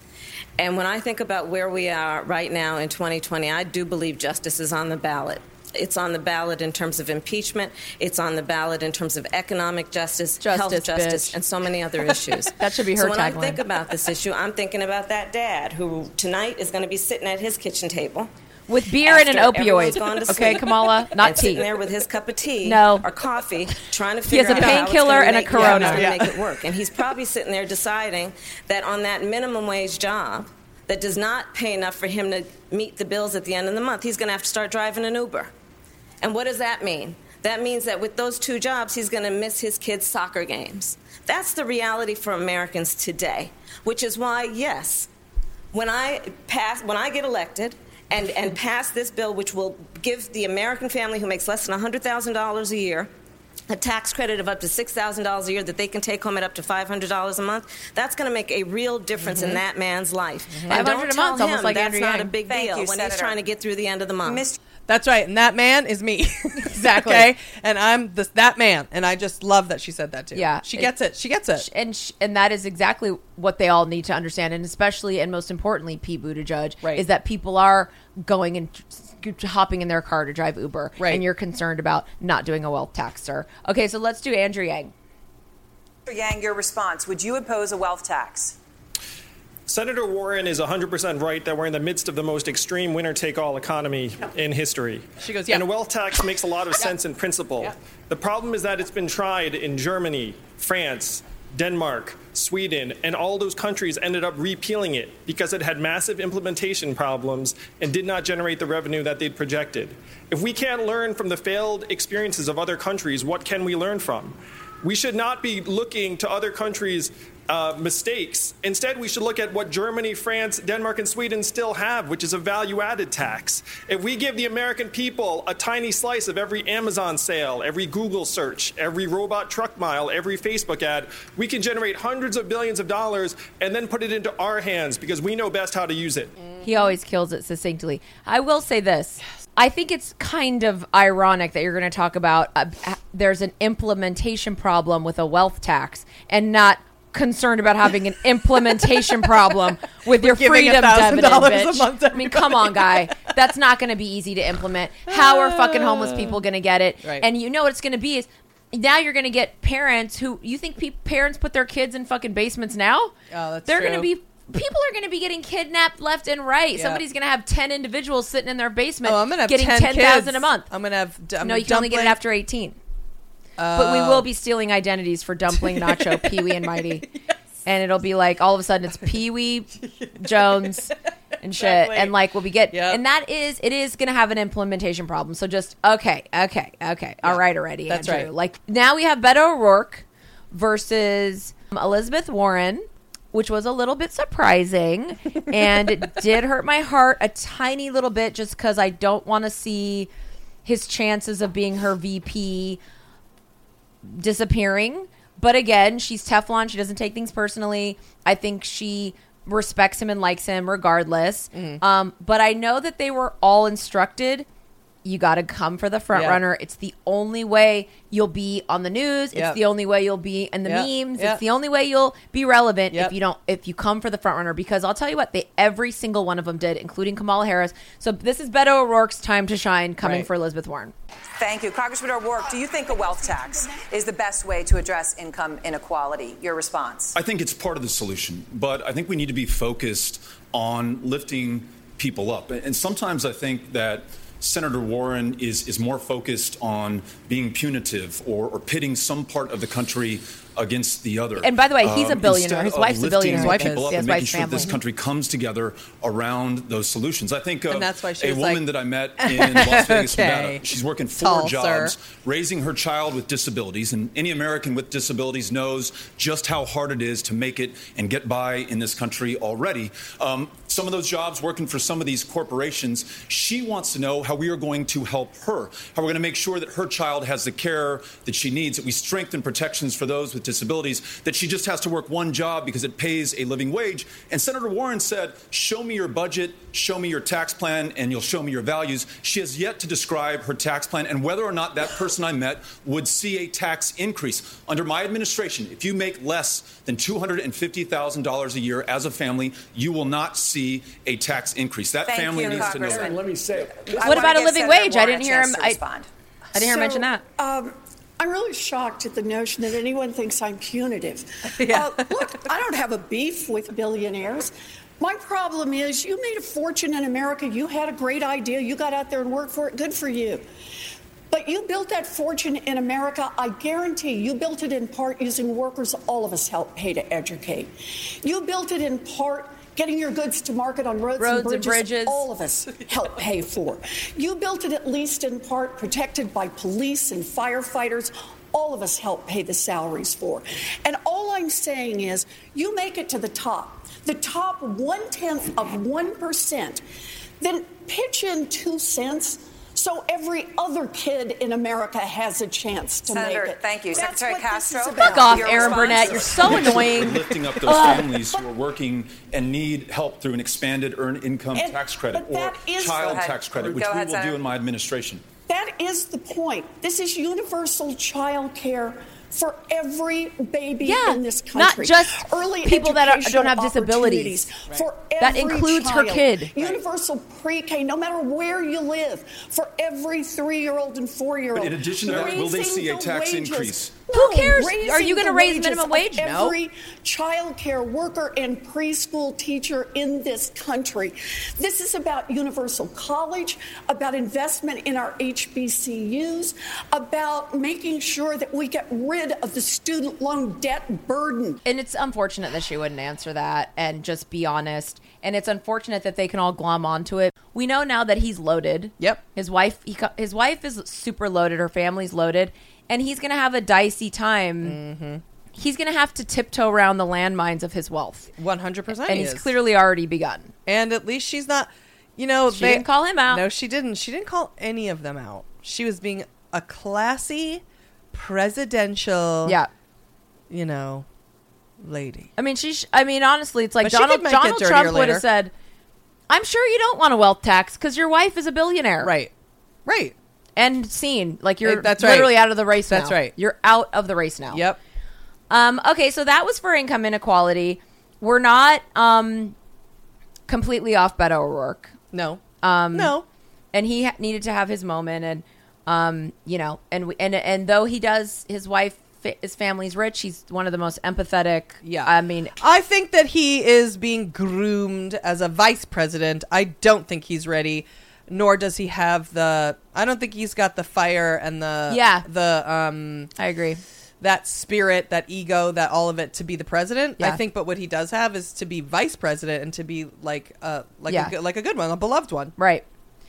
And when I think about where we are right now in twenty twenty, I do believe justice is on the ballot. It's on the ballot in terms of impeachment. It's on the ballot in terms of economic justice, health Justice, justice, bitch. and so many other issues. That should be her So when I tagline. think about this issue, I'm thinking about that dad who tonight is going to be sitting at his kitchen table. With beer and an after everyone's opioid. gone to Okay, sleep, Kamala, not and tea. Sitting there with his cup of tea No. or coffee, trying to He figure has a out how it's painkiller gonna and a make- Corona. how it's gonna Yeah. make it work. And he's probably sitting there deciding that on that minimum wage job that does not pay enough for him to meet the bills at the end of the month, he's going to have to start driving an Uber. And what does that mean? That means that with those two jobs, he's going to miss his kids' soccer games. That's the reality for Americans today, which is why, yes, when I pass, when I get elected and, and pass this bill, which will give the American family who makes less than one hundred thousand dollars a year a tax credit of up to six thousand dollars a year that they can take home at up to five hundred dollars a month, that's going to make a real difference Mhm. in that man's life. Mhm. And five hundred don't a tell month's almost him like that's Andrew not Yang. a big Thank deal you, when Senator. he's trying to get through the end of the month. That's right, and that man is me. Exactly. Okay, and I'm this that man, and I just love that she said that too. Yeah, she gets it. She gets it. and sh- and that is exactly what they all need to understand, and especially and most importantly, Pete Buttigieg, Right. is that people are going and t- hopping in their car to drive Uber, Right. and you're concerned about not doing a wealth tax, sir. Okay, so let's do Andrew Yang. Mister Yang, your response. Would you impose a wealth tax? Senator Warren is one hundred percent right that we're in the midst of the most extreme winner-take-all economy in history. She goes, yeah. And a wealth tax makes a lot of sense in principle. Yeah. The problem is that it's been tried in Germany, France, Denmark, Sweden, and all those countries ended up repealing it because it had massive implementation problems and did not generate the revenue that they'd projected. If we can't learn from the failed experiences of other countries, what can we learn from? We should not be looking to other countries' uh, mistakes. Instead, we should look at what Germany, France, Denmark, and Sweden still have, which is a value-added tax. If we give the American people a tiny slice of every Amazon sale, every Google search, every robot truck mile, every Facebook ad, we can generate hundreds of billions of dollars and then put it into our hands because we know best how to use it. He always kills it succinctly. I will say this. I think it's kind of ironic that you're going to talk about uh, there's an implementation problem with a wealth tax and not concerned about having an implementation problem with your freedom dividend, bitch. A month I mean, come on, guy. That's not going to be easy to implement. How are fucking homeless people going to get it? Right. And you know what it's going to be is now you're going to get parents who you think pe- parents put their kids in fucking basements now? Oh, that's They're true. going to be People are going to be getting kidnapped left and right. Yeah. Somebody's going to have ten individuals sitting in their basement Oh, I'm gonna have getting ten ten thousand kids. a month. I'm gonna have. I'm no, you can only get it dumpling- after eighteen. But we will be stealing identities for Dumpling, Nacho, Pee Wee, and Mighty. Yes. And it'll be like all of a sudden it's Pee Wee Jones and shit. Exactly. And like we'll be get Yep. and that is it is going to have an implementation problem. So just okay, okay, okay. All right already. That's Andrew. right. Like now we have Beto O'Rourke versus Elizabeth Warren, which was a little bit surprising and it did hurt my heart a tiny little bit just because I don't want to see his chances of being her V P disappearing. But again, she's Teflon. She doesn't take things personally. I think she respects him and likes him regardless. Mm-hmm. Um, but I know that they were all instructed, you got to come for the front Yeah. runner. It's the only way you'll be on the news. It's Yep. the only way you'll be in the Yep. memes. Yep. It's the only way you'll be relevant Yep. if you don't if you come for the front runner. Because I'll tell you what, they every single one of them did, including Kamala Harris. So this is Beto O'Rourke's time to shine, coming Right. for Elizabeth Warren. Thank you. Congressman O'Rourke, do you think a wealth tax is the best way to address income inequality? Your response? I think it's part of the solution, but I think we need to be focused on lifting people up. And sometimes I think that Senator Warren is, is more focused on being punitive or, or pitting some part of the country against the other. And by the way, he's a Um, billionaire. instead His of wife's a lifting billionaire. His wife people is. up Yeah, and his making wife's sure this family. country comes together around those solutions. I think of And that's why she a was woman like- that I met in Las Vegas, Okay. Nevada. She's working four Tall, jobs, sir. raising her child with disabilities, and any American with disabilities knows just how hard it is to make it and get by in this country already. Um, some of those jobs working for some of these corporations, she wants to know how we are going to help her, how we're going to make sure that her child has the care that she needs, that we strengthen protections for those with disabilities, that she just has to work one job because it pays a living wage. And Senator Warren said, show me your budget, show me your tax plan, and you'll show me your values. She has yet to describe her tax plan and whether or not that person I met would see a tax increase. Under my administration, if you make less than two hundred fifty thousand dollars a year as a family, you will not see a tax increase. That Thank family you, needs to know that. Congressman. Let me say, I What wanna about a give living Senator wage? I Warren didn't a hear chance him- to I- respond. I didn't hear him mention that. Um, I'm really shocked at the notion that anyone thinks I'm punitive. Yeah. Uh, look, I don't have a beef with billionaires. My problem is you made a fortune in America. You had a great idea. You got out there and worked for it. Good for you. But you built that fortune in America. I guarantee you built it in part using workers all of us help pay to educate. You built it in part getting your goods to market on roads, Roads and, and bridges, bridges. all of us help pay for. You built it at least in part protected by police and firefighters. All of us help pay the salaries for. And all I'm saying is you make it to the top, the top one-tenth of one percent, then pitch in two cents so every other kid in America has a chance to Senator, make it. thank you. That's Secretary what this is Castro, about. Fuck off, Your Aaron response? Burnett. You're so annoying. Lifting up those Ugh. families who are working and need help through an expanded earned income And- tax credit but or that is- child Go ahead. tax credit, which Go we ahead, will do Senator. in my administration. That is the point. This is universal child care for every baby Yeah, in this not country. just Early people that are- educational don't have disabilities. opportunities For That every includes her child. kid. Universal pre-K, no matter where you live, for every three-year-old and four-year-old. But in addition to that, will they Raising see a the tax wages. increase? Who cares? Raising Are you going to the raise wages minimum of wage? No. Every child care worker and preschool teacher in this country. This is about universal college, about investment in our H B C Us, about making sure that we get rid of the student loan debt burden. And it's unfortunate that she wouldn't answer that and just be honest. And it's unfortunate that they can all glom onto it. We know now that he's loaded. Yep. His wife, he, his wife is super loaded. Her family's loaded. And he's going to have a dicey time. Mm-hmm. He's going to have to tiptoe around the landmines of his wealth. one hundred percent And he he's is. clearly already begun. And at least she's not, you know, She they didn't call him out. No, she didn't. She didn't call any of them out. She was being a classy, presidential, Yeah. you know, lady. I mean, she's. I mean, honestly, it's like But she Donald, could make it Donald dirtier Trump would later. have said, I'm sure you don't want a wealth tax because your wife is a billionaire. Right. Right. And scene. Like, you're Right, that's right. literally out of the race now. That's right. You're out of the race now. Yep. Um, okay, so that was for income inequality. We're not um, completely off Beto O'Rourke. No. Um, No. And he ha- needed to have his moment. And, um, you know, and, we, and, and though he does, his wife, his family's rich, he's one of the most empathetic. Yeah. I mean, I think that he is being groomed as a vice president. I don't think he's ready, nor does he have the, I don't think he's got the fire and the, Yeah. the, um, I agree. that spirit, that ego, that all of it to be the president. Yeah. I think, but what he does have is to be vice president and to be like, uh, like, Yeah. a, good- like a good one, a beloved one. Right.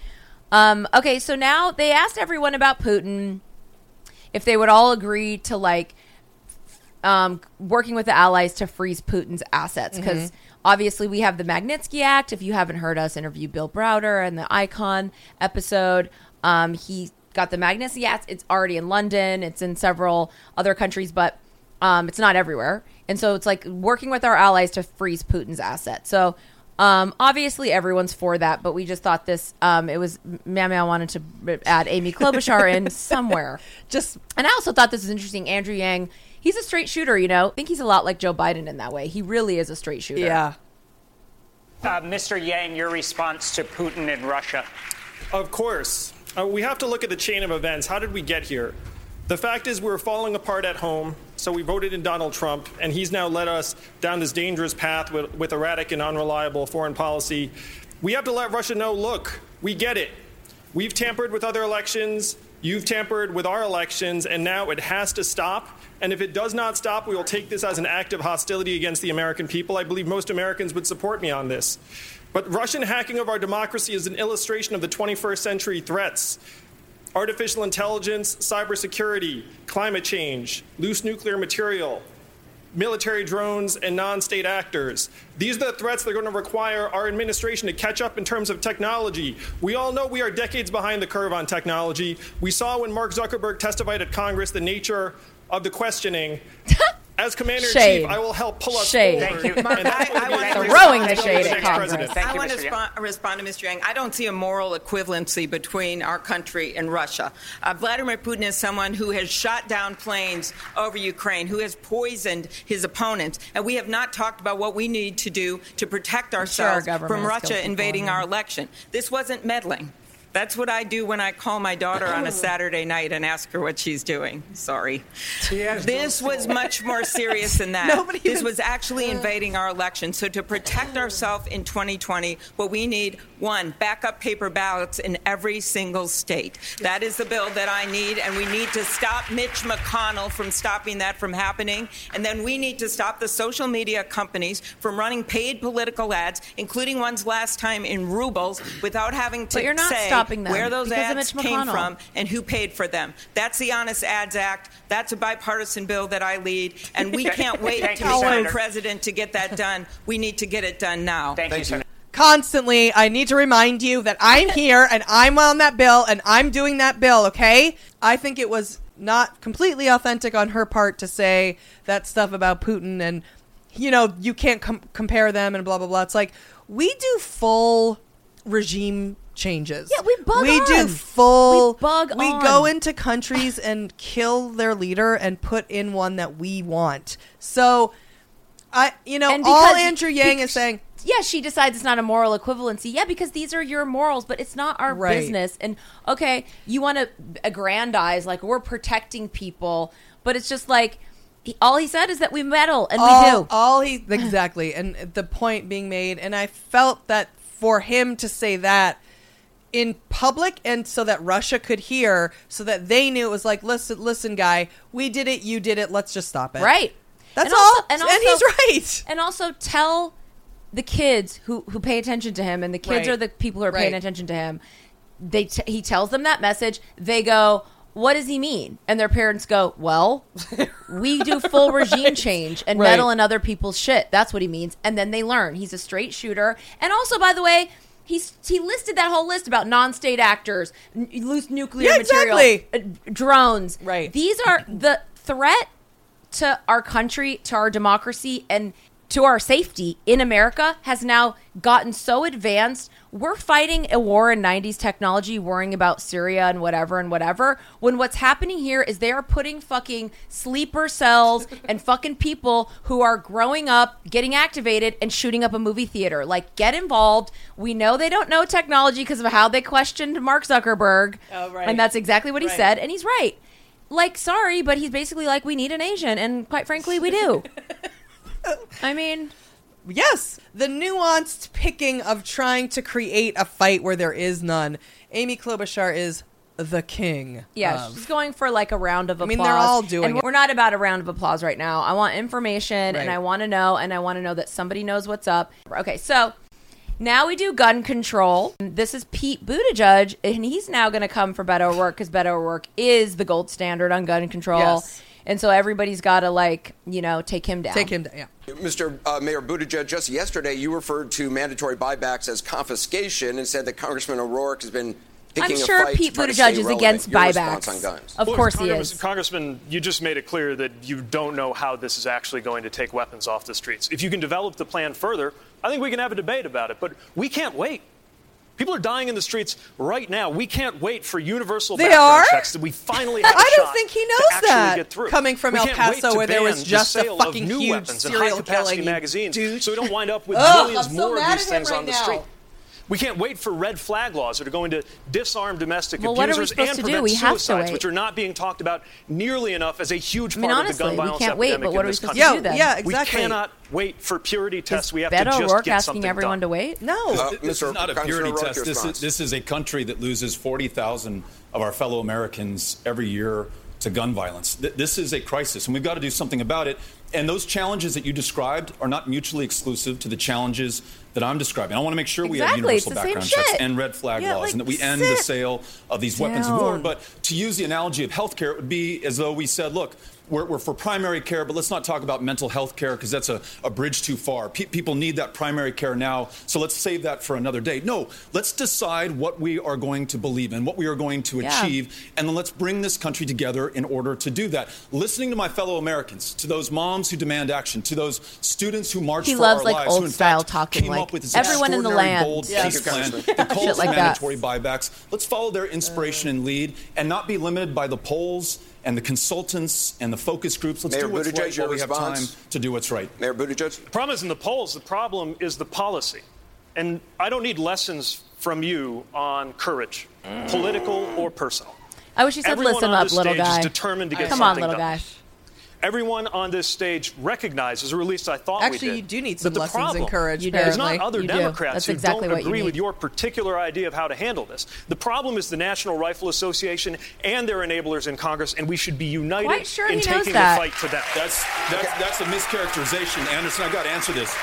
Um, okay, so now they asked everyone about Putin if they would all agree to, like, um, working with the allies to freeze Putin's assets. Because Mhm. obviously we have the Magnitsky Act. If you haven't heard us interview Bill Browder and the Icon episode, um, he got the Magnitsky Act. It's already in London. It's in several other countries, but um, it's not everywhere. And so it's like working with our allies to freeze Putin's assets. So um, obviously everyone's for that, but we just thought this, um, it was, Mammy, I wanted to add Amy Klobuchar in somewhere. Just, and I also thought this was interesting. Andrew Yang, he's a straight shooter, you know. I think he's a lot like Joe Biden in that way. He really is a straight shooter. Yeah. Uh, Mister Yang, your response to Putin and Russia. Of course. Uh, we have to look at the chain of events. How did we get here? The fact is we're falling apart at home, so we voted in Donald Trump, and he's now led us down this dangerous path with, with erratic and unreliable foreign policy. We have to let Russia know, look, we get it. We've tampered with other elections. You've tampered with our elections, and now it has to stop. And if it does not stop, we will take this as an act of hostility against the American people. I believe most Americans would support me on this. But Russian hacking of our democracy is an illustration of the twenty-first century threats. Artificial intelligence, cybersecurity, climate change, loose nuclear material, military drones, and non-state actors. These are the threats that are going to require our administration to catch up in terms of technology. We all know we are decades behind the curve on technology. We saw when Mark Zuckerberg testified at Congress the nature of the questioning. As Commander-in-Chief, I will help pull us Shade. forward. Thank you. And that's what I we want have to to Throwing respond the to shade the at next Congress. president. I want to spo- respond to Mister Yang. I don't see a moral equivalency between our country and Russia. Uh, Vladimir Putin is someone who has shot down planes over Ukraine, who has poisoned his opponents, and we have not talked about what we need to do to protect sure our ourselves government from has Russia killed people invading in our there. election. This wasn't meddling. That's what I do when I call my daughter on a Saturday night and ask her what she's doing. Sorry. This was much more serious than that. Nobody this even- was actually invading our election. So to protect ourselves in twenty twenty, what we need, one, backup paper ballots in every single state. That is the bill that I need, and we need to stop Mitch McConnell from stopping that from happening. And then we need to stop the social media companies from running paid political ads, including ones last time in rubles, without having to But you're not say stopping them where those because of ads Mitch came McConnell. from and who paid for them. That's the Honest Ads Act. That's a bipartisan bill that I lead, and we can't wait Thank to you, become Senator. president to get that done. We need to get it done now. Thank, you, Senator. Constantly, I need to remind you that I'm here and I'm on that bill and I'm doing that bill, okay? I think it was not completely authentic on her part to say that stuff about Putin and, you know, you can't com- compare them and blah, blah, blah. It's like, we do full regime changes. Yeah, we bug We on. do full. We bug We on. go into countries and kill their leader and put in one that we want. So, I, you know, And all because- Andrew Yang bec- is saying, yeah, she decides it's not a moral equivalency. Yeah, because these are your morals, but it's not our Right. business. And okay, you want to aggrandize like we're protecting people, but it's just like he, all he said is that we meddle, and all, we do. All he exactly, and the point being made, and I felt that for him to say that in public, and so that Russia could hear, so that they knew it was like, listen, listen, guy, we did it, you did it, let's just stop it. Right. That's And all. also- and, and also- he's right. And also tell the kids who, who pay attention to him, and the kids Right. are the people who are paying Right. attention to him. They t- he tells them that message. They go, what does he mean? And their parents go, well, we do full regime change and Right. meddle in other people's shit. That's what he means. And then they learn. He's a straight shooter. And also, by the way, he's he listed that whole list about non-state actors, n- loose nuclear Yeah, material, exactly. uh, drones. Right. These are the threat to our country, to our democracy, and to our safety in America has now gotten so advanced. We're fighting a war in nineties technology, worrying about Syria and whatever and whatever, when what's happening here is they are putting fucking sleeper cells and fucking people who are growing up, getting activated, and shooting up a movie theater. Like, get involved. We know they don't know technology because of how they questioned Mark Zuckerberg. Oh, right. And that's exactly what he Right. said, and he's right. Like, sorry, but he's basically like, we need an Asian, and quite frankly, we do. I mean, Yes, the nuanced picking of trying to create a fight where there is none. Amy Klobuchar is the king. yeah, of- she's going for like a round of I applause. mean, they're all doing and it. we're not about a round of applause right now. I want information, Right. and I want to know, and I want to know that somebody knows what's up. Okay, so now we do gun control. This is Pete Buttigieg, and he's now going to come for Beto O'Rourke because Beto O'Rourke is the gold standard on gun control. Yes. And so everybody's got to, like, you know, take him down. Take him down, yeah. Mister Uh, Mayor Buttigieg, just yesterday you referred to mandatory buybacks as confiscation and said that Congressman O'Rourke has been picking I'm sure a fight Pete to try to Buttigieg stay is relevant. against Your response buybacks. on guns. Of Well, course he Congress- is. Congressman, you just made it clear that you don't know how this is actually going to take weapons off the streets. If you can develop the plan further, I think we can have a debate about it. But we can't wait. People are dying in the streets right now. We can't wait for universal They background are? checks that we finally have a I don't shot think he to knows actually that. get through. Coming from We El can't wait Paso to where there ban was the just a sale fucking of new huge weapons and serial high-capacity killing magazines, dude. so we don't wind up with Ugh, millions I'm so more of mad these at him things right on the now. street. We can't wait for red flag laws that are going to disarm domestic Well, what are we abusers supposed and to do? prevent We have to suicides, wait. which are not being talked about nearly enough as a huge I mean, part honestly, of the gun we violence can't wait, epidemic but what in are we this supposed country. to do then? Yeah, exactly. We cannot wait for purity tests. We have Beto to just O'Rourke get asking something everyone done. to wait? No. Uh, This Mister is not a Congressman purity O'Rourke, test. your This is, response. this is a country that loses forty thousand of our fellow Americans every year to gun violence. Th- This is a crisis, and we've got to do something about it. And those challenges that you described are not mutually exclusive to the challenges that I'm describing. I want to make sure we have Exactly, it's universal the same background checks shit. and red flag Yeah, laws, like, and that we end the sit sale of these weapons of war. down. But to use the analogy of healthcare, it would be as though we said, look, we're, we're for primary care, but let's not talk about mental health care because that's a, a bridge too far. Pe- people need that primary care now, so let's save that for another day. No, let's decide what we are going to believe in, what we are going to Yeah. achieve, and then let's bring this country together in order to do that. Listening to my fellow Americans, to those moms who demand action, to those students who march He for loves, our like, lives, old who in style fact talking, came like, up with this everyone in the extraordinary, land. bold Yeah. peace Thank you, plan Congressman. that calls Shit for like that. mandatory buybacks. Let's follow their inspiration and lead, and not be limited by the polls and the consultants and the focus groups. Let's Mayor do what's Buttigieg, right your while we have time response? to do what's right. Mayor Buttigieg? The problem isn't the polls. The problem is the policy. And I don't need lessons from you on courage, political or personal. I wish you said, Everyone listen on up, this little stage guy. is determined to get Come on, something little done. guy. Everyone on this stage recognizes, or at least I thought Actually, we did, you do need that some the lessons in problem courage, You do. is apparently. not other You do. Democrats That's who exactly don't what you agree need. with your particular idea of how to handle this. The problem is the National Rifle Association and their enablers in Congress, and we should be united Quite sure in he knows taking that. the fight to them. That's that's that's a mischaracterization, Anderson. I got to answer this.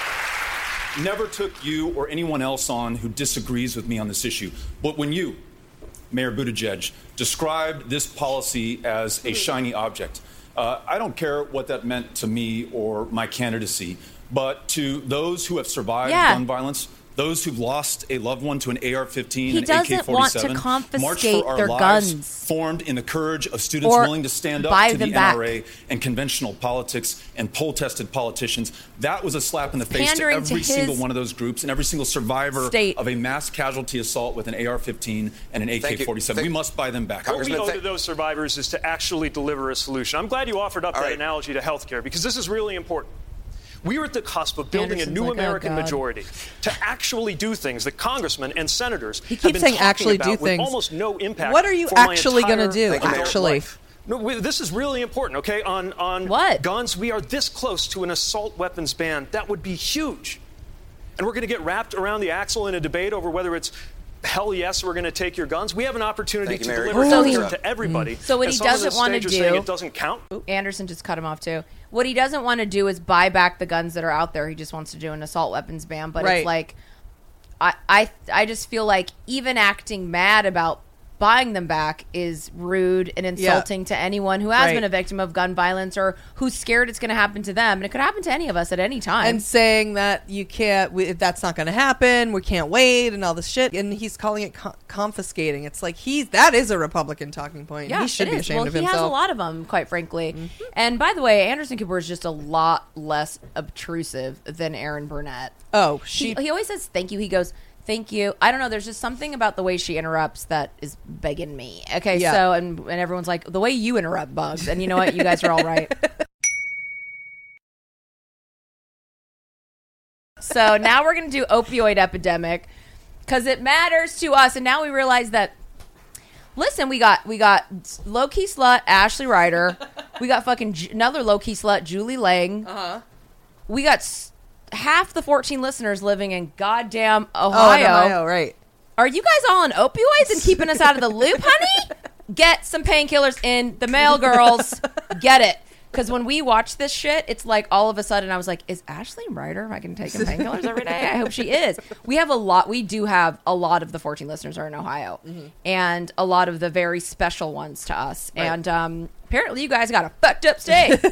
Never took you or anyone else on who disagrees with me on this issue. But when you, Mayor Buttigieg, described this policy as a shiny object, uh, I don't care what that meant to me or my candidacy, but to those who have survived Yeah. gun violence, those who've lost a loved one to an A R fifteen He and A K doesn't want to forty-seven, March confiscate for Our their Lives, guns. formed in the courage of students Or willing to stand up buy to the them back. N R A and conventional politics and poll-tested politicians. That was a slap in the face to Pandering to every single his one of those groups and every single survivor state. of a mass casualty assault with an A R fifteen and an A K forty-seven. We must buy them back. What we owe to those survivors is to actually deliver a solution. I'm glad you offered up that analogy to healthcare because this is really important. We are at the cusp of building Anderson's a new like, oh, American God. majority to actually do things that congressmen and senators He have keeps been saying talking actually about do with things. almost no impact. What are you for my actually gonna entire do, adult actually? life. No, we, this is really important, okay? On on what? guns, we are this close to an assault weapons ban. That would be huge. And we're going to get wrapped around the axle in a debate over whether it's hell yes, we're going to take your guns. We have an opportunity Thank to you, Mary. deliver So health he- care to everybody. So what And he some of doesn't the want to stage are saying do- it doesn't count. Anderson just cut him off too. What he doesn't want to do is buy back the guns that are out there. He just wants to do an assault weapons ban. But Right. it's like, I, I, I just feel like even acting mad about buying them back is rude and insulting to anyone who has Right. been a victim of gun violence or who's scared it's going to happen to them. And it could happen to any of us at any time. And saying that you can't, we, that's not going to happen. We can't wait, and all this shit. And he's calling it co- confiscating. It's like he's that is a Republican talking point. Yeah, he should it be is. ashamed well, of he himself. has a lot of them, quite frankly. Mm-hmm. And by the way, Anderson Cooper is just a lot less obtrusive than Erin Burnett. Oh, she. she. He always says thank you. He goes thank you. I don't know. There's just something about the way she interrupts that is begging me. Okay, Yeah. so and and everyone's like the way you interrupt, Bugs. And you know what? You guys are all right. So now we're going to do opioid epidemic because it matters to us. And now we realize that, listen, we got we got low-key slut Ashley Ryder. We got fucking Ju- another low-key slut Julie Lang. Uh-huh. We got s- half the fourteen listeners living in goddamn Oh, Ohio. in Ohio, right. Are you guys all on opioids and keeping us out of the loop, honey? Get some painkillers in the mail, girls. Get it. Because when we watch this shit, it's like all of a sudden I was like, is Ashley Ryder fucking taking painkillers every day? I hope she is. We have a lot. We do have a lot of the fourteen listeners are in Ohio. Mm-hmm. And a lot of the very special ones to us. Right. And um, apparently you guys got a fucked up state.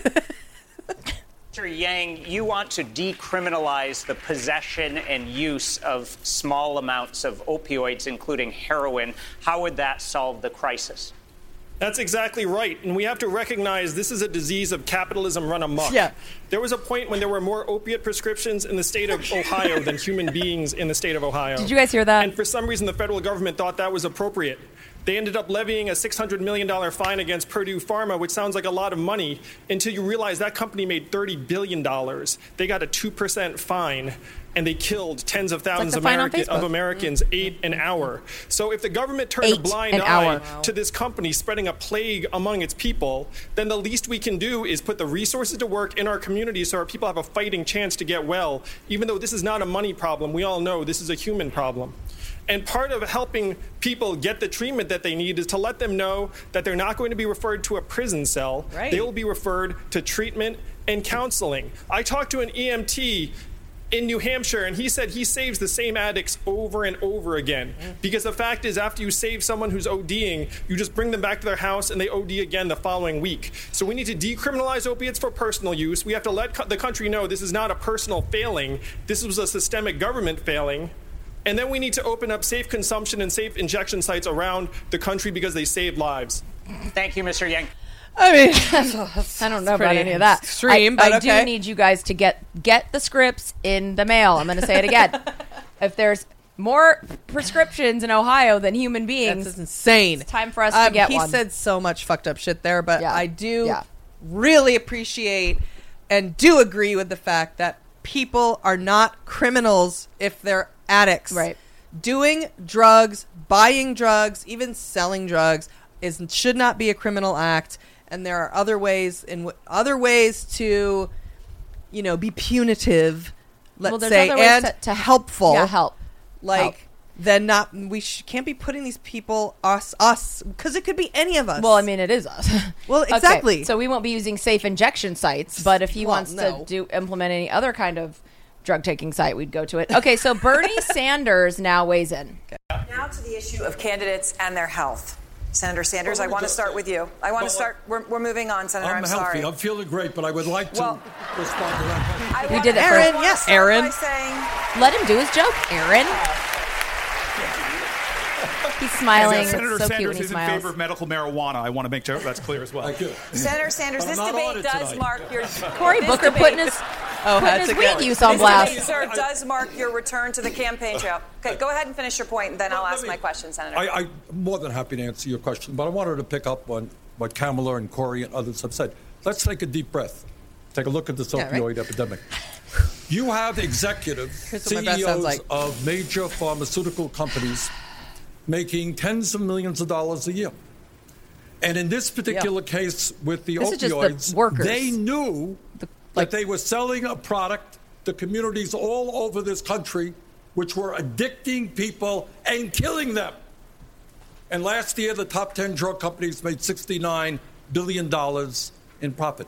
Mister Yang, you want to decriminalize the possession and use of small amounts of opioids, including heroin. How would that solve the crisis? That's exactly right. And we have to recognize this is a disease of capitalism run amok. Yeah. There was a point when there were more opiate prescriptions in the state of Ohio than human beings in the state of Ohio. Did you guys hear that? And for some reason, the federal government thought that was appropriate. They ended up levying a six hundred million dollars fine against Purdue Pharma, which sounds like a lot of money, until you realize that company made thirty billion dollars. They got a two percent fine, and they killed tens of thousands the fine on American, of Facebook. Americans eight an hour. So if the government turned Eight a blind an eye hour. to this company spreading a plague among its people, then the least we can do is put the resources to work in our community so our people have a fighting chance to get well. Even though this is not a money problem, we all know this is a human problem. And part of helping people get the treatment that they need is to let them know that they're not going to be referred to a prison cell. Right. They will be referred to treatment and counseling. I talked to an E M T in New Hampshire, and he said he saves the same addicts over and over again. Because the fact is, after you save someone who's ODing, you just bring them back to their house and they O D again the following week. So we need to decriminalize opiates for personal use. We have to let co- the country know this is not a personal failing. This was a systemic government failing. And then we need to open up safe consumption and safe injection sites around the country because they save lives. Thank you, Mister Yang. I mean, I don't know about pretty any of that. extreme, I, but I okay. do need you guys to get get the scripts in the mail. I'm going to say it again. If there's more prescriptions in Ohio than human beings, That's insane. It's time for us Um, to get he one. said so much fucked up shit there, but Yeah. I do Yeah. really appreciate and do agree with the fact that people are not criminals if they're addicts. Right. Doing drugs, buying drugs, even selling drugs is should not be a criminal act. And there are other ways in w- other ways to, you know, be punitive. Let's Well, there's say other ways and to- to- helpful. yeah, help. Like. Help. Then not we sh- can't be putting these people us us because it could be any of us. Well, I mean, it is us. Well, Okay, exactly. So we won't be using safe injection sites, but if he Well, wants no. to do implement any other kind of drug taking site, we'd go to it. Okay, so Bernie Sanders now weighs in. Now to the issue of candidates and their health. Senator Sanders, I want to start with you. I want to start. We're, we're moving on, Senator. I'm, I'm, healthy. sorry. I'm feeling great, but I would like to Well, respond to that. I We want- did it Aaron, I want to yes, start Aaron. by saying, Let him do his joke, Aaron. He's smiling. It's Senator so Sanders cute when he is in smiles. favor of medical marijuana. I want to make sure that's clear as well. Thank you. Senator Sanders, But I'm this not on debate it does tonight. mark your Cory this Booker debate- putting his, Oh, putting that's his a weed good one. use on This blast. debate, sir, does mark your return to the campaign trail. Okay, go ahead and finish your point, and then I'll Let ask me- my question, Senator. I, I'm more than happy to answer your question, but I wanted to pick up on what Kamala and Corey and others have said. Let's take a deep breath. Take a look at this Yeah, opioid right. epidemic. You have executive Here's what my breath sounds C E Os like. of major pharmaceutical companies making tens of millions of dollars a year. And in this particular case with the This is just the opioids, workers. they knew that they were selling a product to communities all over this country which were addicting people and killing them. And last year, the top ten drug companies made sixty-nine billion dollars in profit.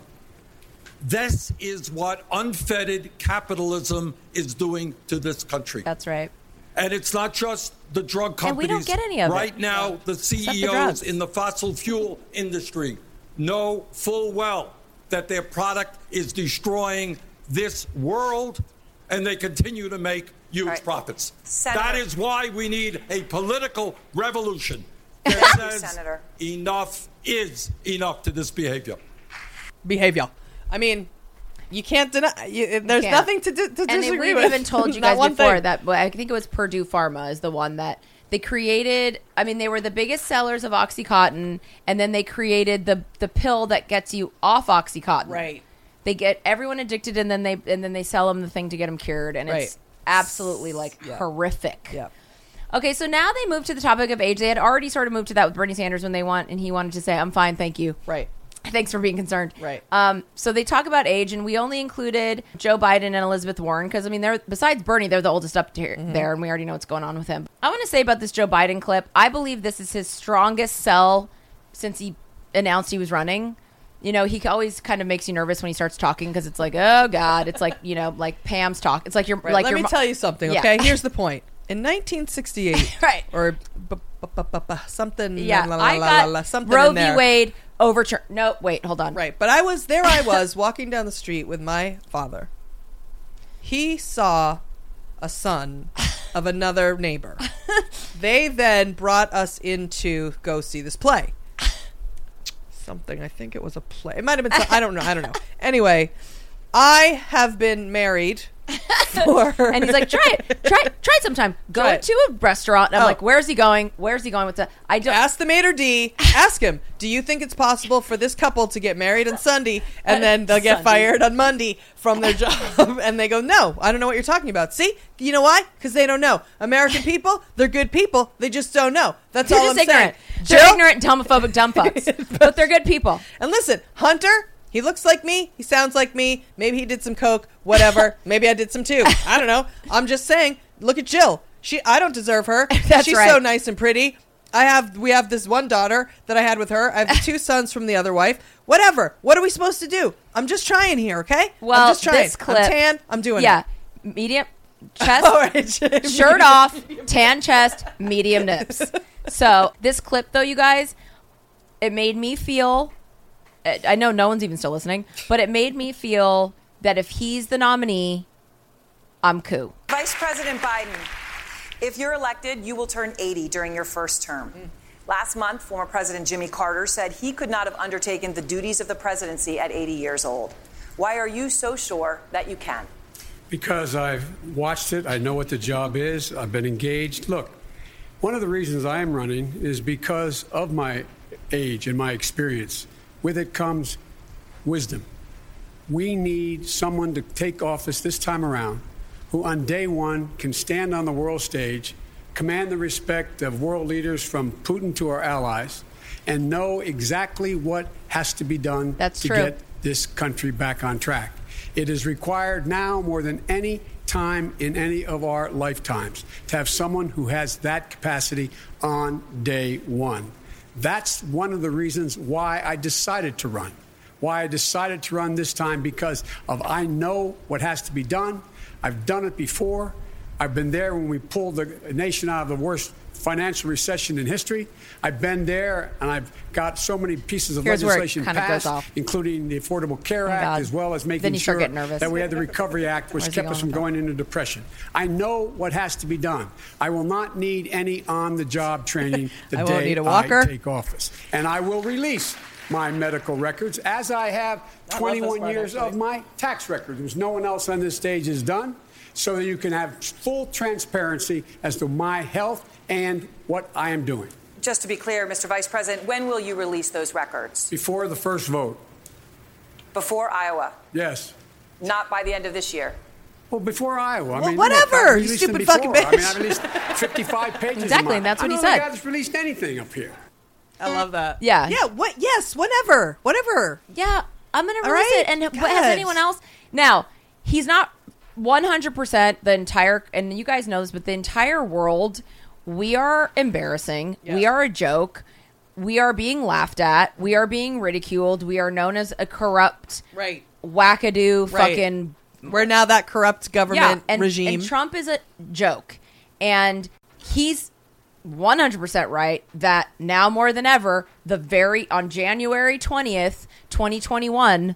This is what unfettered capitalism is doing to this country. That's right. And it's not just the drug companies. And we don't get any of it. Right now, the Except the C E Os drugs. in the fossil fuel industry know full well that their product is destroying this world, and they continue to make huge Right. profits. Senator- That is why we need a political revolution that Thank you, says Senator. enough is enough to this behavior. Behavior. I mean, you can't deny. You, there's can't. nothing to, di- to And disagree we've with. even told you Not guys one before thing. that, but I think it was Purdue Pharma is the one that they created. I mean, they were the biggest sellers of OxyContin, and then they created the the pill that gets you off OxyContin. Right. They get everyone addicted, and then they and then they sell them the thing to get them cured, and Right. it's absolutely like Yeah. horrific. Yeah. Okay, so now they moved to the topic of age. They had already sort of moved to that with Bernie Sanders when they want, and he wanted to say, "I'm fine, thank you." Right. Thanks for being concerned. Right. Um, so they talk about age, and we only included Joe Biden and Elizabeth Warren because, I mean, they're besides Bernie, they're the oldest up here, Mm-hmm. there, and we already know what's going on with him. I want to say about this Joe Biden clip, I believe this is his strongest sell since he announced he was running. You know, he always kind of makes you nervous when he starts talking because it's like, oh, God. It's like, you know, like Pam's talk. It's like you're Right, like let your me mo- tell you something, Yeah. okay? Here's the point. In nineteen sixty-eight, right, or b- b- b- b- b- something, Yeah, la, la, I la, got la, la, something Roe in v. there. Wade overturned. No, wait, hold on. Right, but I was there. I was walking down the street with my father. He saw a son of another neighbor. They then brought us in to go see this play. Something. I think it was a play. It might have been. Some, I don't know. I don't know. Anyway, I have been married. For And he's like, try it, try it, try it sometime. Go Try it. to a restaurant. And I'm Oh. like, where's he going? Where's he going with the? I don't ask the maitre d. Ask him. Do you think it's possible for this couple to get married on Sunday and then they'll get Sunday. fired on Monday from their job? And they go, no, I don't know what you're talking about. See, you know why? Because they don't know. American people, they're good people. They just don't know. That's They're all just I'm ignorant. saying. They're Jill? ignorant, homophobic dumb fucks, but they're good people. And listen, Hunter. He looks like me. He sounds like me. Maybe he did some coke. Whatever. Maybe I did some too. I don't know. I'm just saying. Look at Jill. She. I don't deserve her. That's She's right. so nice and pretty. I have. We have this one daughter that I had with her. I have two sons from the other wife. Whatever. What are we supposed to do? I'm just trying here. Okay. Well, I'm just trying. this clip, I'm tan. I'm doing yeah, it. medium chest, All right. shirt off, tan chest, medium nips. So this clip, though, you guys, it made me feel. I know no one's even still listening, but it made me feel that if he's the nominee, I'm cool. Vice President Biden, if you're elected, you will turn eighty during your first term. Last month, former President Jimmy Carter said he could not have undertaken the duties of the presidency at eighty years old. Why are you so sure that you can? Because I've watched it. I know what the job is. I've been engaged. Look, one of the reasons I am running is because of my age and my experience. With it comes wisdom. We need someone to take office this time around who on day one can stand on the world stage, command the respect of world leaders from Putin to our allies, and know exactly what has to be done That's to true. get this country back on track. It is required now more than any time in any of our lifetimes to have someone who has that capacity on day one. That's one of the reasons why I decided to run. Why I decided to run this time, because of I know what has to be done. I've done it before. I've been there when we pulled the nation out of the worst financial recession in history. I've been there, and I've got so many pieces of Here's where it legislation kinda goes passed, off. including the Affordable Care Oh, Act, God. as well as Then making you start sure getting nervous. that we had the Recovery Act, which Where's he kept us going from with that? going into depression. I know what has to be done. I will not need any on-the-job training the I day won't need a walker. I take office. And I will release my medical records, as I have I love twenty-one this part, years actually. of my tax record, which no one else on this stage has done, so that you can have full transparency as to my health and what I am doing. Just to be clear, Mister Vice President, when will you release those records? Before the first vote. Before Iowa. Yes. Not by the end of this year. Well, before Iowa. I Well, mean, whatever, look, I've you released stupid them before. fucking I mean, bitch. I've released fifty-five pages. Exactly, of and that's mine. what he I don't said. think I've released anything up here. I love that. Yeah. Yeah. What? Yes. Whatever. Whatever. Yeah, I'm gonna All release right? it. And what, God. has anyone else? Now, he's not one hundred percent the entire, and you guys know this, but the entire world, we are embarrassing. Yeah. We are a joke. We are being laughed at. We are being ridiculed. We are known as a corrupt, Right. wackadoo, Right. fucking. We're now that corrupt government and, regime. And Trump is a joke. And he's one hundred percent right that now more than ever, the very on January twentieth, twenty twenty-one,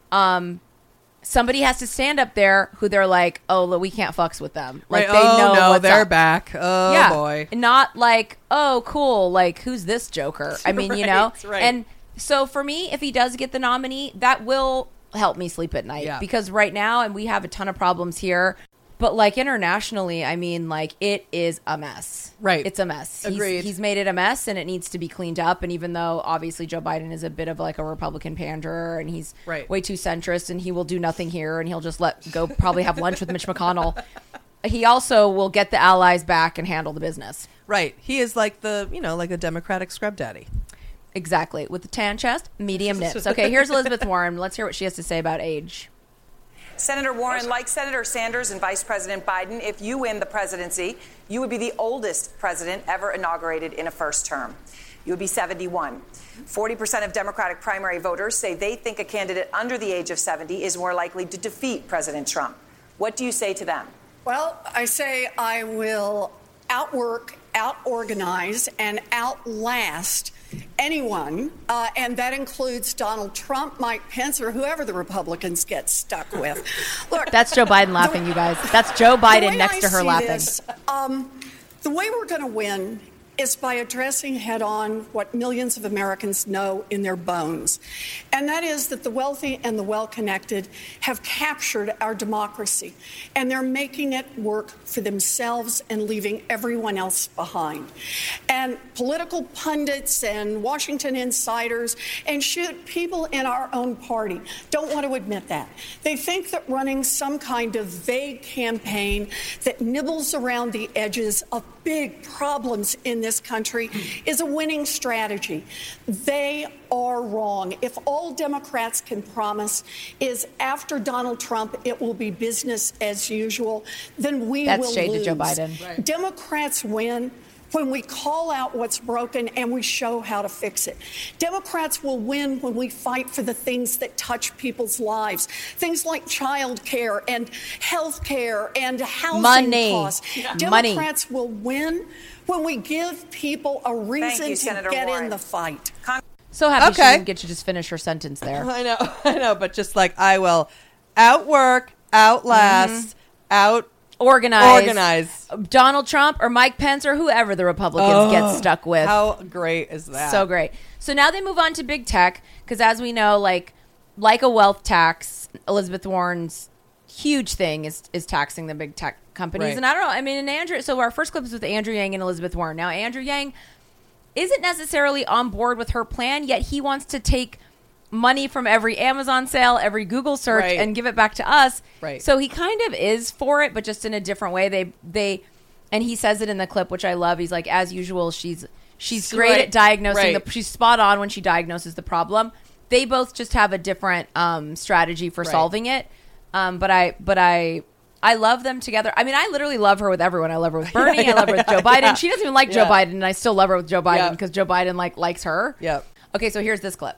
um, somebody has to stand up there who they're like, oh, look, we can't fucks with them. Like Right. they Oh, know no, what's they're up. back. Oh, yeah. boy. Not like, oh, cool. Like, who's this joker? I mean, you know? Right, right. And so for me, if he does get the nominee, that will help me sleep at night. Yeah. Because right now, and we have a ton of problems here, but like internationally, I mean, like it is a mess. Right. It's a mess. Agreed. He's, he's made it a mess and it needs to be cleaned up. And even though obviously Joe Biden is a bit of like a Republican panderer and he's Right. way too centrist and he will do nothing here and he'll just let go probably have lunch with Mitch McConnell. He also will get the allies back and handle the business. Right. He is like the, you know, like the Democratic scrub daddy. Exactly. With the tan chest, medium nips. Okay, here's Elizabeth Warren. Let's hear what she has to say about age. Senator Warren, like Senator Sanders and Vice President Biden, if you win the presidency, you would be the oldest president ever inaugurated in a first term. You would be seventy-one. forty percent of Democratic primary voters say they think a candidate under the age of seventy is more likely to defeat President Trump. What do you say to them? Well, I say I will outwork, outorganize, and outlast anyone, uh, and that includes Donald Trump, Mike Pence, or whoever the Republicans get stuck with. Look, That's Joe Biden laughing, you guys. That's Joe the Biden way next I to her see laughing. this, um, the way we're going to win is by addressing head on what millions of Americans know in their bones. And that is that the wealthy and the well-connected have captured our democracy, and they're making it work for themselves and leaving everyone else behind. And political pundits and Washington insiders and shoot people in our own party don't want to admit that. They think that running some kind of vague campaign that nibbles around the edges of big problems in this country is a winning strategy. They are wrong. If all Democrats can promise is after Donald Trump it will be business as usual, then we That's will shade lose. to Joe Biden. Right. Democrats win when we call out what's broken and we show how to fix it. Democrats will win when we fight for the things that touch people's lives, things like child care and health care and housing Money. costs. Money. Democrats will win when we give people a reason you, to Senator get Warren. in the fight. So happy she Okay. didn't get to just finish her sentence there. I know, I know, but just like I will outwork, outlast, out Organize. organize. Donald Trump or Mike Pence or whoever the Republicans Oh, get stuck with. How great is that? So great. So now they move on to big tech because, as we know, like like a wealth tax, Elizabeth Warren's huge thing is is taxing the big tech companies. Right. And I don't know. I mean, and Andrew. So our first clip is with Andrew Yang and Elizabeth Warren. Now, Andrew Yang isn't necessarily on board with her plan, yet he wants to take money from every Amazon sale, every Google search, Right. and give it back to us. Right. So he kind of is for it, but just in a different way. They they, and he says it in the clip, which I love. He's like, as usual, she's she's great Right. at diagnosing Right. the. She's spot on when she diagnoses the problem. They both just have a different um, strategy for Right. solving it. Um, but I but I. I love them together. I mean, I literally love her with everyone. I love her with Bernie. Yeah, I love her with yeah, Joe Biden. yeah. She doesn't even like Yeah. Joe Biden, and I still love her with Joe Biden Yeah. because Joe Biden like likes her. Yep. Okay, so here's this clip.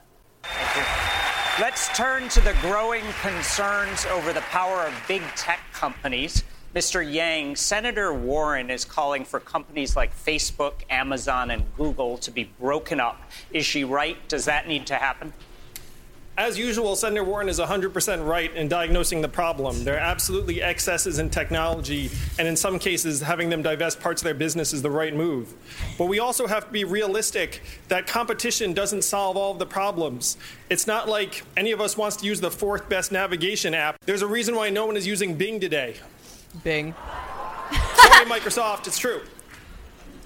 Let's turn to the growing concerns over the power of big tech companies. Mister Yang, Senator Warren is calling for companies like Facebook, Amazon, and Google to be broken up. Is she right? Does that need to happen? As usual, Senator Warren is one hundred percent right in diagnosing the problem. There are absolutely excesses in technology, and in some cases, having them divest parts of their business is the right move. But we also have to be realistic that competition doesn't solve all of the problems. It's not like any of us wants to use the fourth best navigation app. There's a reason why no one is using Bing today. Bing. Sorry, Microsoft, it's true.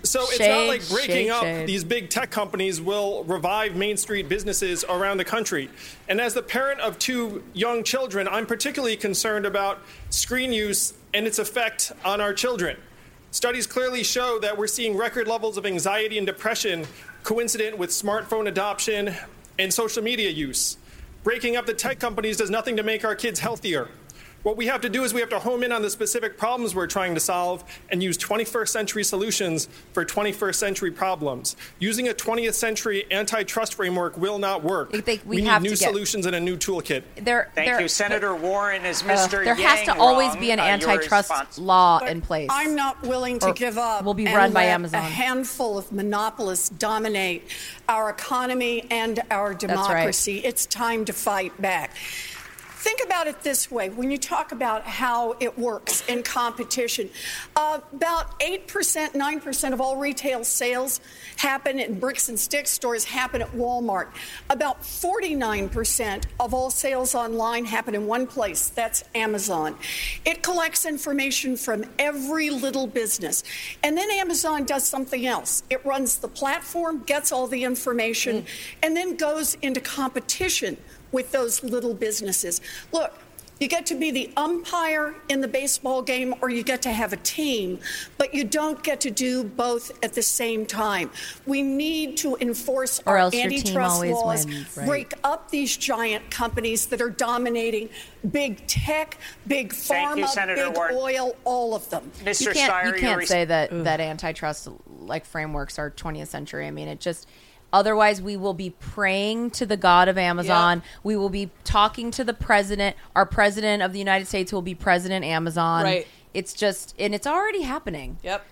So it's Shade, not like breaking shade, up shade. these big tech companies will revive Main Street businesses around the country. And as the parent of two young children, I'm particularly concerned about screen use and its effect on our children. Studies clearly show that we're seeing record levels of anxiety and depression coincident with smartphone adoption and social media use. Breaking up the tech companies does nothing to make our kids healthier. What we have to do is we have to home in on the specific problems we're trying to solve and use twenty-first century solutions for twenty-first century problems. Using a twentieth century antitrust framework will not work. I think we need have new to get- solutions and a new toolkit. There, Thank there- you, Senator Warren. Is Uh, Mister there has Yang to always wrong? be an Uh, your antitrust response. law But in place. I'm not willing to Or give up. will be and run by let Amazon. A handful of monopolists dominate our economy and our democracy. It's time to fight back. Think about it this way. When you talk about how it works in competition, uh, about eight percent, nine percent of all retail sales happen in bricks and sticks stores, happen at Walmart. About forty-nine percent of all sales online happen in one place. That's Amazon. It collects information from every little business. And then Amazon does something else. It runs the platform, gets all the information, mm. and then goes into competition with those little businesses. Look, you get to be the umpire in the baseball game or you get to have a team, but you don't get to do both at the same time. We need to enforce Or our else your team antitrust always laws, wins, right. break up these giant companies that are dominating big tech, big Thank you, pharma, Senator big Warren. oil, all of them. Mister You can't, Steyer, you your can't res- say that, that antitrust like frameworks are twentieth century. I mean, it just otherwise we will be praying to the God of Amazon. Yep. We will be talking to the president. Our president of the United States will be President Amazon. Right. It's just, and it's already happening. Yep.